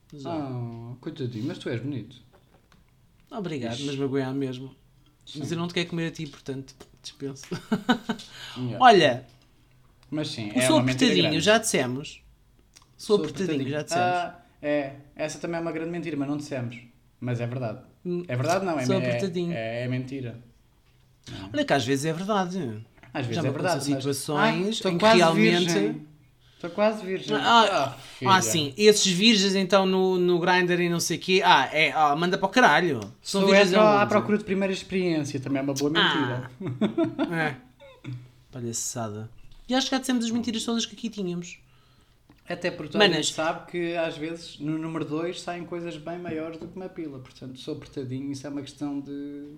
Ah, coitadinho, mas tu és bonito. Obrigado, Ixi. mas magoei mesmo. Sim. Mas eu não te quero comer a ti, portanto, dispenso. Yeah. Olha, mas sim, o é sou apertadinho, já dissemos. Sou, sou apertadinho, apertadinho, já dissemos. Ah, é, essa também é uma grande mentira, mas não dissemos. Mas é verdade. É verdade, não, é, sou é, apertadinho. É, é mentira. Não. Olha que às vezes é verdade. Às vezes já é verdade. Situações mas... em que realmente. Virgem. Estou quase virgem. Ah, ah, ah, sim. Esses virgens então no, no Grindr e não sei o quê. Ah, é, ah, manda para o caralho. São virgens à procura de primeira experiência. Também é uma boa mentira. Ah. É. Palhaçada. E acho que já dissemos as mentiras todas que aqui tínhamos. Até porque toda a gente sabe que às vezes no número dois saem coisas bem maiores do que uma pila. Portanto, sou apertadinho. Isso é uma questão de...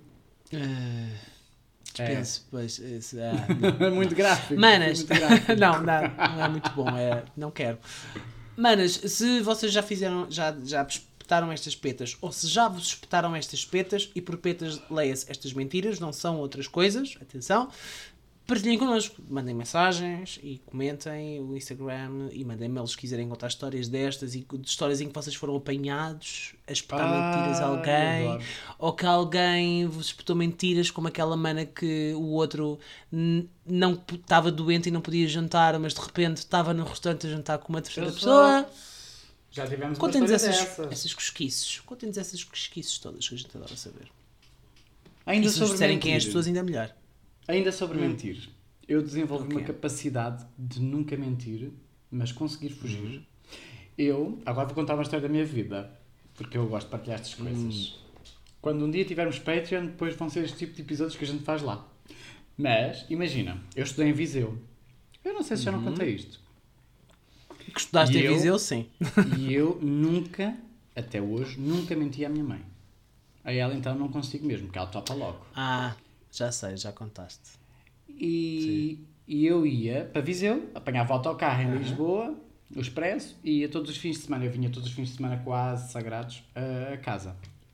Uh... Dispenso, é. Pois, isso, ah, não, muito gráfico. Manas, muito gráfico. não, não, não é muito bom, é, não quero. Manas, se vocês já fizeram, já, já espetaram estas petas, ou se já vos espetaram estas petas, e por petas leia-se estas mentiras, não são outras coisas, atenção, partilhem connosco, mandem mensagens e comentem o Instagram e mandem mails se quiserem contar histórias destas e de histórias em que vocês foram apanhados a espetar ah, mentiras a alguém ou que alguém vos espetou mentiras como aquela mana que o outro n- não estava doente e não podia jantar, mas de repente estava no restaurante a jantar com uma terceira pessoa. Já tivemos Contem-nos uma essas, dessas. essas cosquices. Contem-nos essas cosquices todas que a gente adora saber. Ainda e se nos disserem quem é as pessoas, ainda melhor. Ainda sobre hum. mentir. Eu desenvolvi okay. uma capacidade de nunca mentir, mas conseguir fugir. Uhum. Eu, agora vou contar uma história da minha vida, porque eu gosto de partilhar estas coisas. Uhum. Quando um dia tivermos Patreon, depois vão ser este tipo de episódios que a gente faz lá. Mas, imagina, eu estudei em Viseu. Eu não sei se já não contei isto. Que estudaste e em eu, Viseu, sim. E eu nunca, até hoje, nunca menti à minha mãe. A ela então não consigo mesmo, porque ela topa logo. Ah, já sei, já contaste. E, e eu ia para Viseu, apanhava o autocarro em uhum. Lisboa, o expresso, e ia todos os fins de semana. Eu vinha todos os fins de semana quase sagrados a, a casa.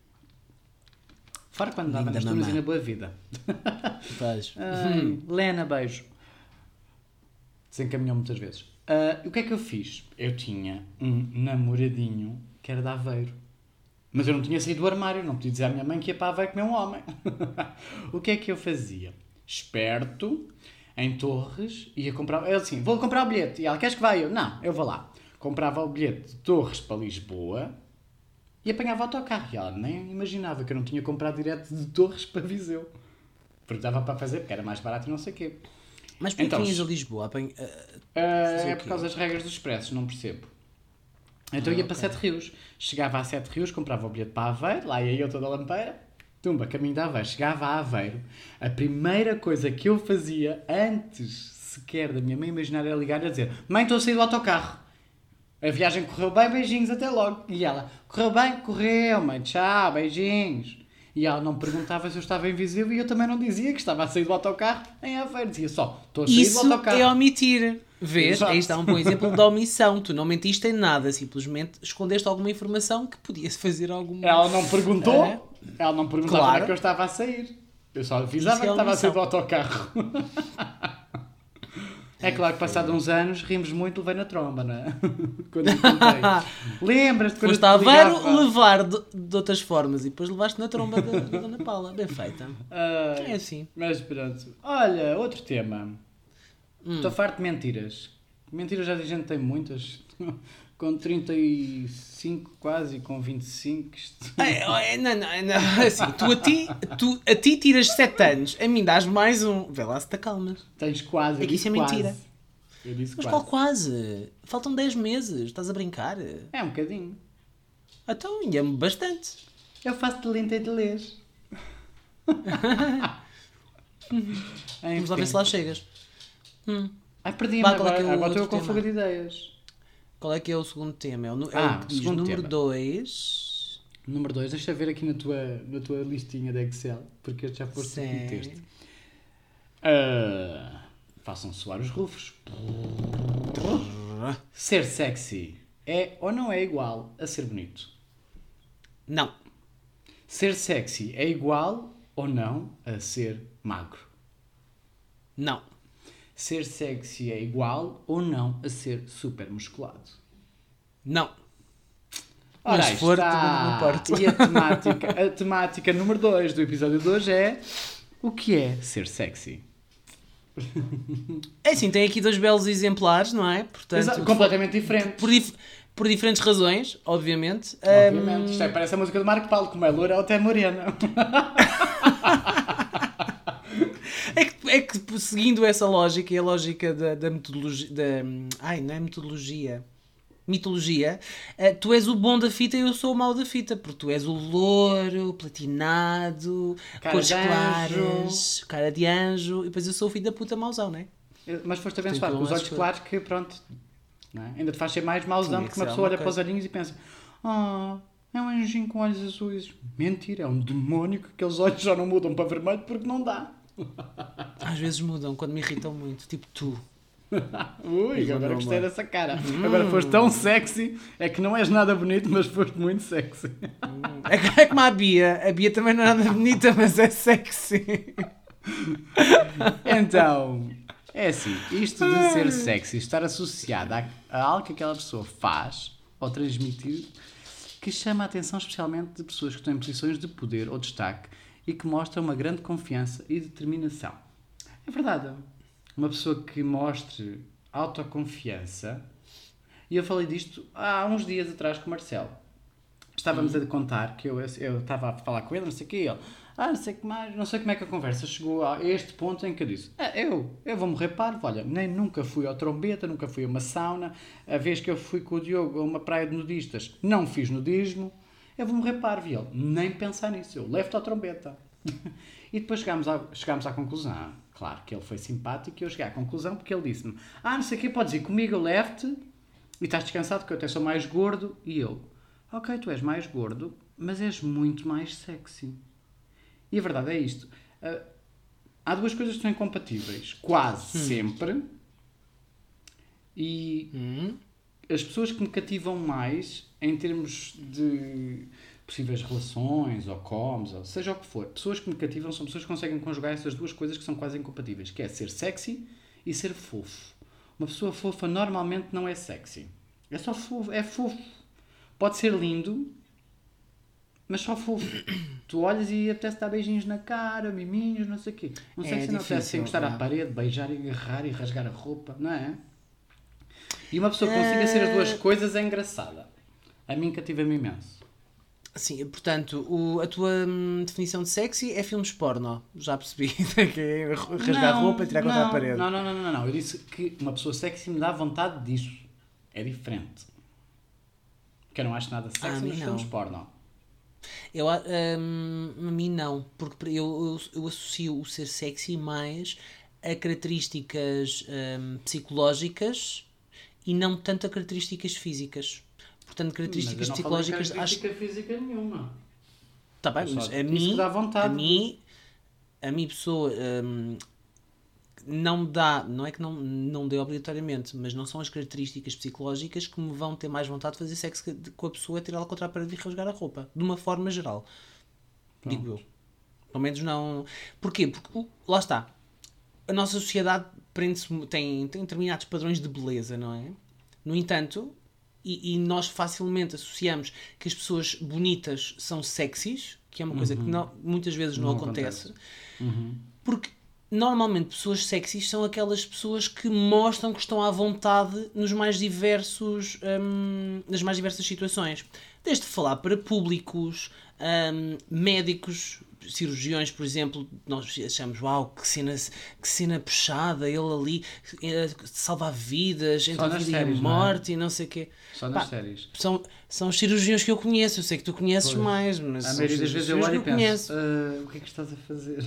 Fora quando dava nas turmas e na Boa Vida. Beijo. Ai, Lena, beijo. Desencaminhou muitas vezes. Uh, o que é que eu fiz? Eu tinha um namoradinho que era de Aveiro. Mas eu não tinha saído do armário, não podia dizer à minha mãe que ia para Aveiro comer um homem. O que é que eu fazia? Esperto, em Torres, ia comprar... Ele assim, vou comprar o bilhete. E ela, queres que vá? Eu, não, eu vou lá. Comprava o bilhete de Torres para Lisboa e apanhava o autocarro. E ela nem imaginava que eu não tinha comprado direto de Torres para Viseu. Porque dava para fazer, porque era mais barato e não sei o quê. Mas por que então, vinhas a Lisboa? Uh, uh, é por causa das regras dos expressos, não percebo. Então ah, ia para okay. Sete Rios. Chegava a Sete Rios, comprava o bilhete para Aveiro, lá ia eu toda a lampeira, tumba, caminho de Aveiro. Chegava a Aveiro, a primeira coisa que eu fazia, antes sequer da minha mãe imaginar, era ligar e dizer: mãe, estou a sair do autocarro. A viagem correu bem, beijinhos, até logo. E ela: correu bem? Correu, mãe, tchau, beijinhos. E ela não me perguntava se eu estava em Viseu e eu também não dizia que estava a sair do autocarro em Aveiro. Dizia só, estou a sair Isso do autocarro. é omitir. Vês? Exato. Aí está um bom exemplo de omissão. Tu não mentiste em nada, simplesmente escondeste alguma informação que podia-se fazer alguma... Ela não perguntou, É. ela não perguntava Claro. onde é que eu estava a sair. Eu só avisava Isso é que estava a sair omissão. do autocarro. É claro que passados uns anos rimos muito, levei na tromba, não é? Quando eu contei. Lembras-te quando Foste eu a te Aveiro ligava? levar de, de outras formas e depois levaste na tromba da, da Dona Paula. Bem feita. Ai, É assim. Mas pronto. Olha, outro tema. Hum. Estou farto de mentiras. Mentiras já a gente tem muitas. Com trinta e cinco quase e com vinte e cinco. Isto... É, é, não, não, não. Assim, tu a ti, tu a ti tiras sete anos, a mim dás mais um. Vê lá se te acalmas. Tens quase. É eu que isso disse é quase. mentira. Eu disse Mas quase. qual quase? Faltam dez meses, estás a brincar? É um bocadinho. Então, ainda é bastante. Eu faço de lenta e de lês. Vamos lá ver se lá chegas. Hum. Ai, perdi-me Vá, qual é agora. que é o Agora estou outro com tema? fuga de ideias. Qual é que é o segundo tema? É o, nu- é Ah, o que diz segundo número tema. dois. Número dois, deixa eu ver aqui na tua, na tua listinha de Excel, porque este já foste tu que Sim. meteste. Ah, façam soar os rufos. Ser sexy é ou não é igual a ser bonito? Não. Ser sexy é igual ou não a ser magro? Não. Ser sexy é igual ou não a ser super musculado? Não. Ora, Mas aí se for, está. também não me importo. E a temática, a temática número dois do episódio de hoje é: o que é ser sexy? É assim, tem aqui dois belos exemplares, não é? Portanto, Exa- completamente diferente. por, dif- por diferentes razões, obviamente. Obviamente. Hum, Isto é, parece a música do Marco Paulo, como é loura ou até morena. É que, é que seguindo essa lógica e a lógica da, da metodologia. Da, ai, não é metodologia. Mitologia, eh, tu és o bom da fita e eu sou o mau da fita, porque tu és o louro, platinado, Cara cores de anjo. claras, cara de anjo, e depois eu sou o filho da puta mauzão, não é? Mas foste abençoado com os Tem olhos tudo claros que, pronto, não é? Ainda te faz ser mais mauzão, Tinha que porque uma ser pessoa olha alguma para os coisa. olhinhos e pensa: ah, é um anjinho com olhos azuis. Mentira, é um demónio que aqueles olhos já não mudam para vermelho porque não dá. Às vezes mudam, quando me irritam muito, tipo tu. Ui, Mas agora não, gostei amor. dessa cara. Agora foste tão sexy, é que não és nada bonito, mas foste muito sexy. É que- é como a Bia, a Bia também não é nada bonita, mas é sexy. Então, é assim, isto de ser sexy, estar associado a, a algo que aquela pessoa faz ou transmitir, que chama a atenção especialmente de pessoas que estão em posições de poder ou destaque e que mostram uma grande confiança e determinação. É verdade. Uma pessoa que mostre autoconfiança, e eu falei disto há uns dias atrás com o Marcelo. Estávamos a contar que eu, eu estava a falar com ele, não sei o que, ele, ah, não sei o que mais, não sei como é que a conversa chegou a este ponto em que eu disse, ah, eu, eu vou morrer parvo, olha, nem nunca fui ao trombeta, nunca fui a uma sauna, a vez que eu fui com o Diogo a uma praia de nudistas, não fiz nudismo, eu vou morrer parvo, e ele, nem pensar nisso, eu levo-te ao trombeta. E depois chegámos à, chegámos à conclusão, claro que ele foi simpático e eu cheguei à conclusão porque ele disse-me, ah, não sei o que, podes ir comigo, eu levo-te, e estás descansado que eu até sou mais gordo, e eu, ok, tu és mais gordo, mas és muito mais sexy. E a verdade é isto. Uh, há duas coisas que são incompatíveis. Quase sempre. E Hum. as pessoas que me cativam mais, em termos de possíveis relações, ou comes, ou seja o que for, pessoas que me cativam são pessoas que conseguem conjugar essas duas coisas que são quase incompatíveis, que é ser sexy e ser fofo. Uma pessoa fofa normalmente não é sexy. É só fofo. É fofo. Pode ser lindo, mas só fofo. Tu olhas e apetece dar beijinhos na cara, miminhos, não sei o quê. Um É sexy não apetece difícil, encostar é. à parede, beijar e agarrar e rasgar a roupa, não é? E uma pessoa que consiga ser as duas coisas é engraçada. A mim cativa-me imenso. Sim, portanto, o- a tua hum, definição de sexy é filmes porno. Já percebi. Que é rasgar Não, roupa e tirar contra não, a parede. Não, não, não, não, não. Eu disse que uma pessoa sexy me dá vontade disso. É diferente. Que eu não acho nada sexy Ah, a mim nos não. filmes porno. Eu, a- hum, a mim não, porque eu, eu, eu associo o ser sexy mais a características hum, psicológicas e não tanto a características físicas. Portanto, características Mas eu não falei psicológicas acho característica física nenhuma. Está bem, Eu mas só a disse mim, que dá vontade. a mim, a mim pessoa, hum, não me dá, não é que não, não dê obrigatoriamente, mas não são as características psicológicas que me vão ter mais vontade de fazer sexo com a pessoa, tirá-la contra a parede e rasgar a roupa. De uma forma geral. Pronto. Digo eu. Pelo menos não... Porquê? Porque, uh, lá está. A nossa sociedade prende-se, tem, tem determinados padrões de beleza, não é? No entanto, e, e nós facilmente associamos que as pessoas bonitas são sexys, que é uma coisa Uhum. que não, muitas vezes não, Não acontece. acontece. Uhum. Porque normalmente pessoas sexys são aquelas pessoas que mostram que estão à vontade nos mais diversos, hum, nas mais diversas situações. Desde falar para públicos, hum, médicos, cirurgiões, por exemplo, nós achamos, uau, que cena, que cena puxada, ele ali eh, salva vidas, entre a nas vida séries, e a não é? morte e não sei o quê. Só nas Pá, séries. São, são os cirurgiões que eu conheço, eu sei que tu conheces Pois. mais, mas A são maioria os das vezes eu cirurgiões olho e que penso, conheço. "Ah, o que é que estás a fazer?"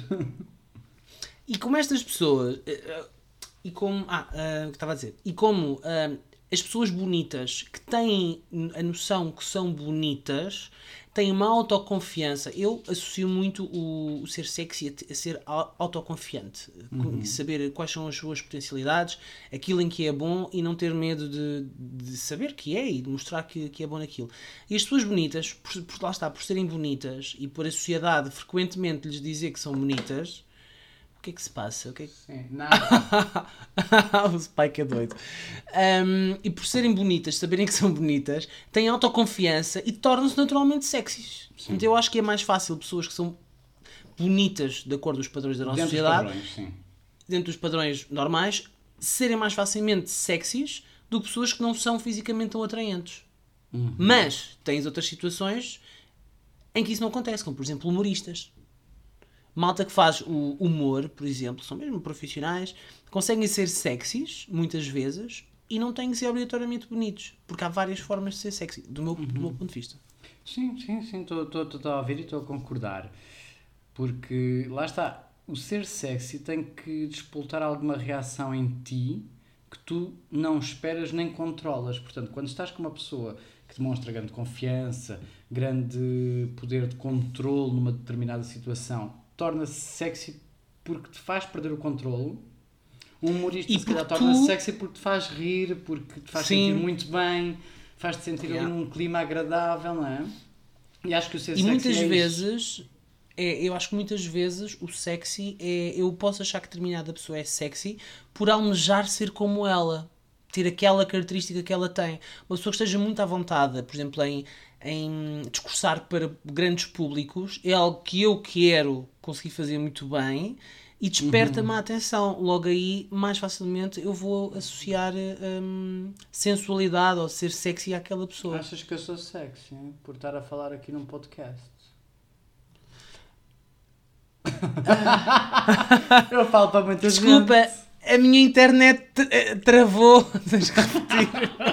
E como estas pessoas, eh, eh, e como, ah, ah, o que estava a dizer, e como ah, as pessoas bonitas que têm a noção que são bonitas, têm uma autoconfiança. Eu associo muito o, o ser sexy a, t- a ser au- autoconfiante, Uhum. saber quais são as suas potencialidades, aquilo em que é bom e não ter medo de, de saber que é e de mostrar que, que é bom naquilo. E as pessoas bonitas, por, por, lá está, por serem bonitas e por a sociedade frequentemente lhes dizer que são bonitas, o que é que se passa? O que é que... Sim, nada. o Spike é doido. Um, e por serem bonitas, saberem que são bonitas, têm autoconfiança e tornam-se naturalmente sexys. Então eu acho que é mais fácil pessoas que são bonitas de acordo com os padrões da nossa Dentro dos sociedade, padrões, sim. dentro dos padrões normais, serem mais facilmente sexys do que pessoas que não são fisicamente tão atraentes. Uhum. Mas tens outras situações em que isso não acontece, como por exemplo humoristas. Malta que faz o humor, por exemplo, são mesmo profissionais, conseguem ser sexys, muitas vezes, e não têm que ser obrigatoriamente bonitos, porque há várias formas de ser sexy, do meu, do meu ponto de vista. Sim, sim, sim, estou a ouvir e estou a concordar. Porque, lá está, o ser sexy tem que despoltar alguma reação em ti que tu não esperas nem controlas. Portanto, quando estás com uma pessoa que demonstra grande confiança, grande poder de controle numa determinada situação, torna-se sexy porque te faz perder o controle. Um humorista E se calhar porque torna-se tu- sexy porque te faz rir, porque te faz Sim. sentir muito bem, faz-te sentir Yeah. ali num clima agradável, não é? E acho que o ser E sexy muitas é isso. vezes, é, eu acho que muitas vezes o sexy é. Eu posso achar que determinada pessoa é sexy por almejar ser como ela, ter aquela característica que ela tem. Uma pessoa que esteja muito à vontade, por exemplo, em, em discursar para grandes públicos, é algo que eu quero conseguir fazer muito bem e desperta-me a atenção. Logo aí, mais facilmente, eu vou associar hum, sensualidade ou ser sexy àquela pessoa. Achas que eu sou sexy, hein? Por estar a falar aqui num podcast? Eu falo para muita Desculpa, gente. a minha internet eh, travou. Tens que repetir.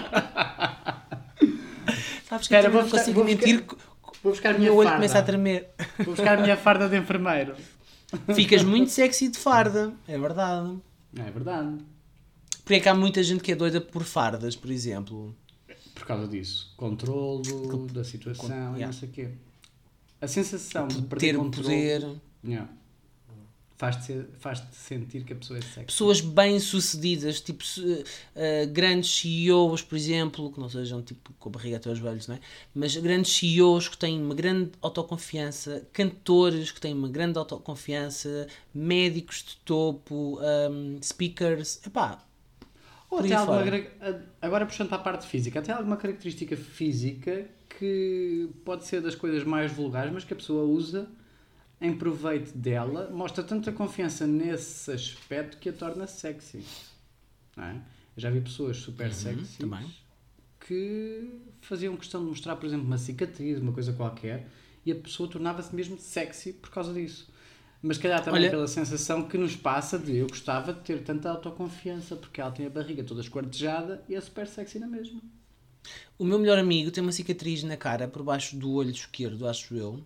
Sabes que Espera, eu vou não buscar- consigo vou mentir. buscar- Vou buscar a O minha meu olho farda. começa a tremer. Vou buscar a minha farda de enfermeiro. Ficas muito sexy de farda. É verdade. É verdade. Porque é que há muita gente que é doida por fardas, por exemplo. Por causa disso. Controlo da situação Con- e yeah. não sei o quê. A sensação de perder Ter controle... poder. Yeah. Faz-te, ser- faz-te sentir que a pessoa é sexy. Pessoas bem-sucedidas, tipo se- eh, grandes C E Os, por exemplo, que não sejam tipo com a barriga até aos joelhos, não é? Mas grandes C E Os que têm uma grande autoconfiança, cantores que têm uma grande autoconfiança, médicos de topo, um, speakers, epá, Ou por até aí alguma, fora. gra- agora puxando para a parte física, até alguma característica física que pode ser das coisas mais vulgares, mas que a pessoa usa em proveito dela, mostra tanta confiança nesse aspecto que a torna sexy. Não é? Eu já vi pessoas super sexy também. que faziam questão de mostrar, por exemplo, uma cicatriz, uma coisa qualquer, e a pessoa tornava-se mesmo sexy por causa disso. Mas, se calhar, também Olha- pela sensação que nos passa de eu gostava de ter tanta autoconfiança, porque ela tem a barriga toda esquartejada e é super sexy na mesma. O meu melhor amigo tem uma cicatriz na cara, por baixo do olho esquerdo, acho eu.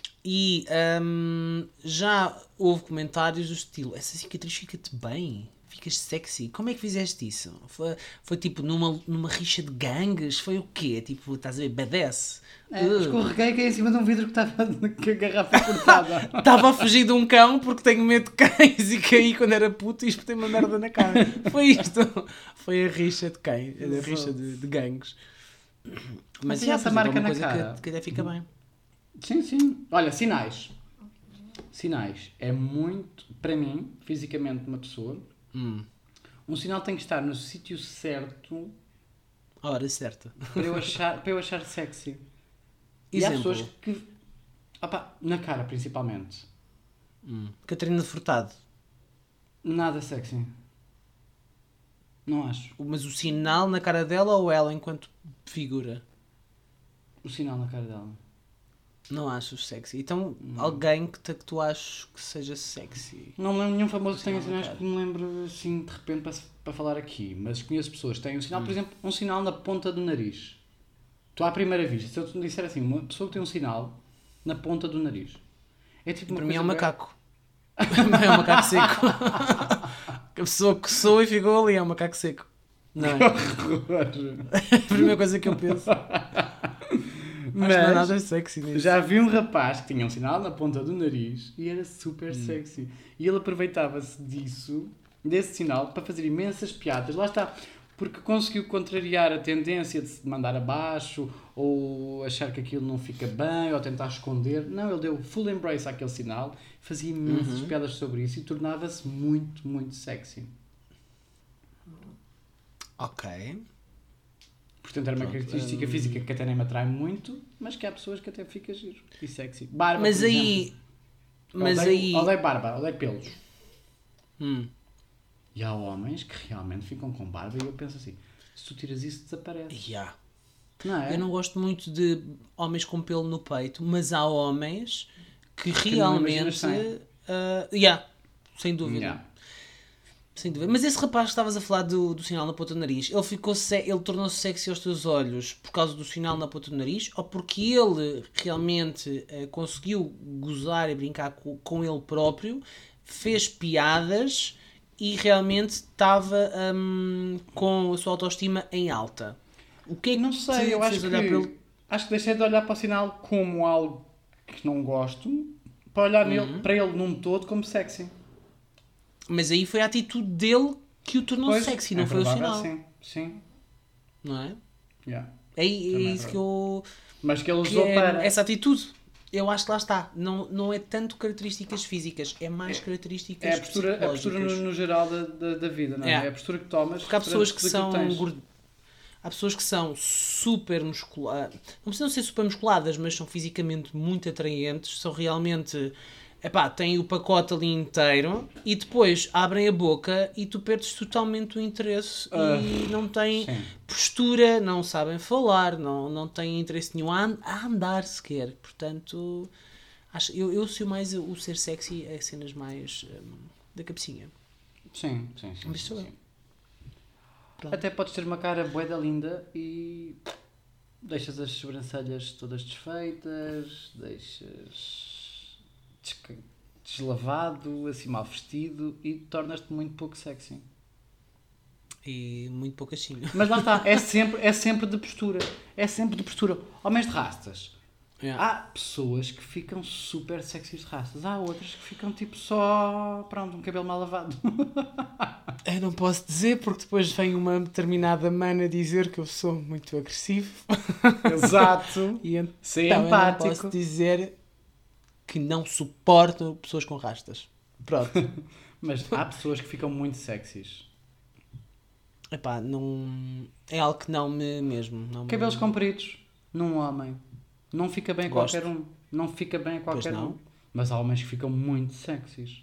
E hum, já houve comentários do estilo: essa cicatriz fica-te bem, ficas sexy. Como é que fizeste isso? Foi, foi tipo numa, numa rixa de gangues? Foi o quê? Tipo, estás a ver, badass? É, uh. Escorreguei e caí em cima de um vidro que estava com a garrafa cortada. Estava a fugir de um cão porque tenho medo de cães e caí quando era puto e espetei uma merda na cara. Foi isto. Foi a rixa de cães, a rixa de, de gangues. Mas, Mas essa marca na cara que, que até fica bem. Sim, sim. Olha, sinais. Sinais. É muito, para mim, fisicamente, uma pessoa, hum. um sinal tem que estar no sítio certo. A hora certa. Para eu achar, para eu achar sexy. E Exemplo. há pessoas que... Opa, na cara, principalmente. Hum. Catarina Furtado. Nada sexy. Não acho. Mas o sinal na cara dela ou ela enquanto figura? O sinal na cara dela. Não achas sexy? Então, Não. alguém que, te, que tu achas que seja sexy? Não me lembro nenhum famoso que tenha sinais que me lembro assim de repente para, para falar aqui. Mas conheço pessoas que têm um sinal, hum. por exemplo, um sinal na ponta do nariz. Tu à primeira vista, se eu te disser assim, uma pessoa que tem um sinal na ponta do nariz. É tipo uma para coisa mim é um bem... macaco. É um macaco seco. A pessoa que coçou e ficou ali, é um macaco seco. Não é? É a primeira coisa que eu penso. Mas não é nada sexy nisso. Já vi um rapaz que tinha um sinal na ponta do nariz e era super hum. sexy. E ele aproveitava-se disso, desse sinal, para fazer imensas piadas. Lá está. Porque conseguiu contrariar a tendência de se mandar abaixo ou achar que aquilo não fica bem ou tentar esconder. Não, ele deu full embrace àquele sinal, fazia imensas uhum. piadas sobre isso e tornava-se muito, muito sexy. Ok. Portanto, era uma Pronto, característica um... física que até nem me atrai muito, mas que há pessoas que até fica giro e sexy. Barba, mas por aí... exemplo. Mas odeio, aí... odeio barba, odeio pelos. Hum. E há homens que realmente ficam com barba e eu penso assim, se tu tiras isso, desaparece. Yeah. Não é? Eu não gosto muito de homens com pelo no peito, mas há homens que, que realmente... Uh, yeah, sem dúvida. Yeah. Sem dúvida. Mas esse rapaz que estavas a falar do, do sinal na ponta do nariz, ele, ficou se... ele tornou-se sexy aos teus olhos por causa do sinal na ponta do nariz ou porque ele realmente uh, conseguiu gozar e brincar com, com ele próprio, fez piadas... e realmente estava um, com a sua autoestima em alta? O que é que não sei, eu acho que, ele... acho que deixei de olhar para o sinal como algo que não gosto, para olhar uhum. nele, para ele num todo como sexy. Mas aí foi a atitude dele que o tornou pois, sexy, não é foi o sinal. Sim, sim. Não é? Yeah. É, é isso é que eu... Mas que ele usou é, para... Essa atitude... Eu acho que lá está. Não, não é tanto características físicas, é mais características é a postura, a postura no, no geral da, da, da vida, não é? É, é a postura que tomas. Porque há pessoas que são... Que há pessoas que são super musculadas. Não precisam ser super musculadas, mas são fisicamente muito atraentes. São realmente... Epá, têm o pacote ali inteiro e depois abrem a boca e tu perdes totalmente o interesse uh, e não têm sim. postura, não sabem falar, não, não têm interesse nenhum a, a andar sequer. Portanto, acho, eu, eu sei mais o ser sexy é cenas mais um, da cabecinha. Sim, sim, sim. Mas sou sim. Até podes ter uma cara bué da linda e deixas as sobrancelhas todas desfeitas, deixas... deslavado, assim mal vestido e tornas-te muito pouco sexy. E muito pouco achinho. Mas lá está, é sempre, é sempre de postura. É sempre de postura. Homens de rastas. Yeah. Há pessoas que ficam super sexy de rastas. Há outras que ficam tipo só... Pronto, um cabelo mal lavado. Eu não posso dizer porque depois vem uma determinada mana dizer que eu sou muito agressivo. Exato. E então ser empático. Eu não posso dizer... que não suportam pessoas com rastas. Pronto. Mas há pessoas que ficam muito sexys. Epá, não... É algo que não me mesmo... Não Cabelos me... compridos num homem. Não fica bem a Gosto. qualquer um. Não fica bem a qualquer pois não. um. Mas há homens que ficam muito sexys.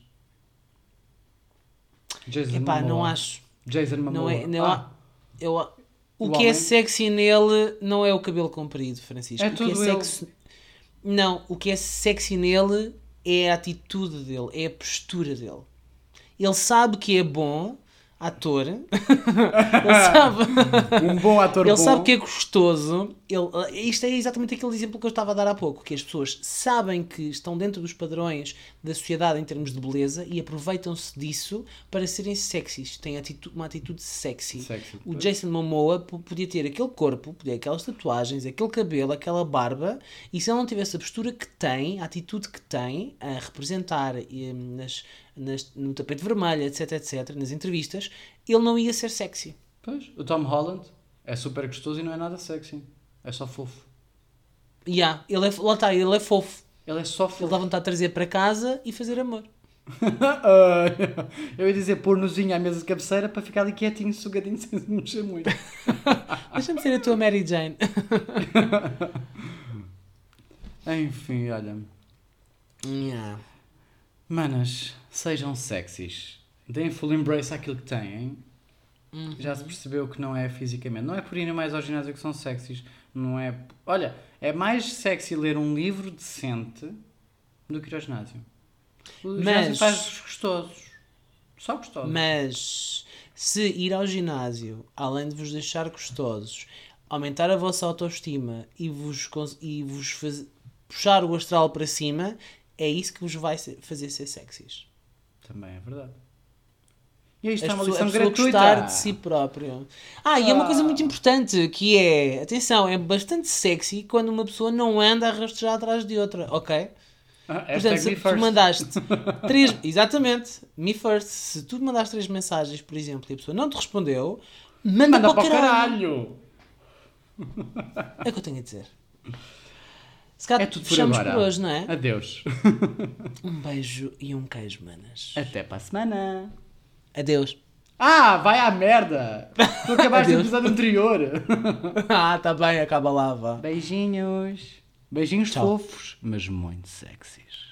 Jason Epá, Momoa. não acho. Jason Momoa. Não é... Não ah. eu, o, o que homem? é sexy nele não é o cabelo comprido, Francisco. É o tudo que é sexy... Não, o que é sexy nele é a atitude dele, é a postura dele. Ele sabe que é bom ator, ele sabe, Um bom ator ele bom. sabe que é gostoso. Ele, isto é exatamente aquele exemplo que eu estava a dar há pouco, que as pessoas sabem que estão dentro dos padrões da sociedade em termos de beleza e aproveitam-se disso para serem sexys, têm atitude, uma atitude sexy. Sexy. O Jason Momoa p- podia ter aquele corpo, podia ter aquelas tatuagens, aquele cabelo, aquela barba, e se ele não tivesse a postura que tem, a atitude que tem, a representar eh, nas, nas, no tapete vermelho, etc, etc, nas entrevistas, ele não ia ser sexy. Pois, o Tom Holland é super gostoso e não é nada sexy. É só fofo. Yeah, ele é, lá está, ele é fofo. Ele é só Ele fofo. dá vontade de trazer para casa e fazer amor. Ah, eu ia dizer pôr nozinho à mesa de cabeceira para ficar ali quietinho, sugadinho, sem se mexer muito. Deixa-me ser a tua Mary Jane. Enfim, olha. Yeah. Manas, sejam sexys. Deem full embrace àquilo que têm. Uhum. Já se percebeu que não é fisicamente. Não é por irem mais ao ginásio que são sexys. Não é... Olha, é mais sexy ler um livro decente do que ir ao ginásio. O ginásio Mas- faz gostosos. Só gostosos. Mas se ir ao ginásio, além de vos deixar gostosos, aumentar a vossa autoestima e vos, cons- e vos faz- puxar o astral para cima, é isso que vos vai ser- fazer ser sexys. Também é verdade. E aí está As uma pessoa- a lição pessoa gratuita. gostar de si próprio. Ah, e é uma coisa muito importante, que é, atenção, é bastante sexy quando uma pessoa não anda a rastejar atrás de outra, ok? Ah, Portanto, hashtag se me tu first. mandaste três... Exatamente, me first. Se tu mandaste três mensagens, por exemplo, e a pessoa não te respondeu, manda, Manda para o caralho. caralho. É o que eu tenho a dizer. Se calhar É tudo por fechamos agora. por hoje, não é? Adeus. Um beijo e um queijo, manas. Até para a semana. Adeus. Ah, vai à merda. Tu acabaste o Adeus. episódio anterior. Ah, tá bem, acaba lá, vá. Beijinhos. Beijinhos Tchau. fofos, mas muito sexys.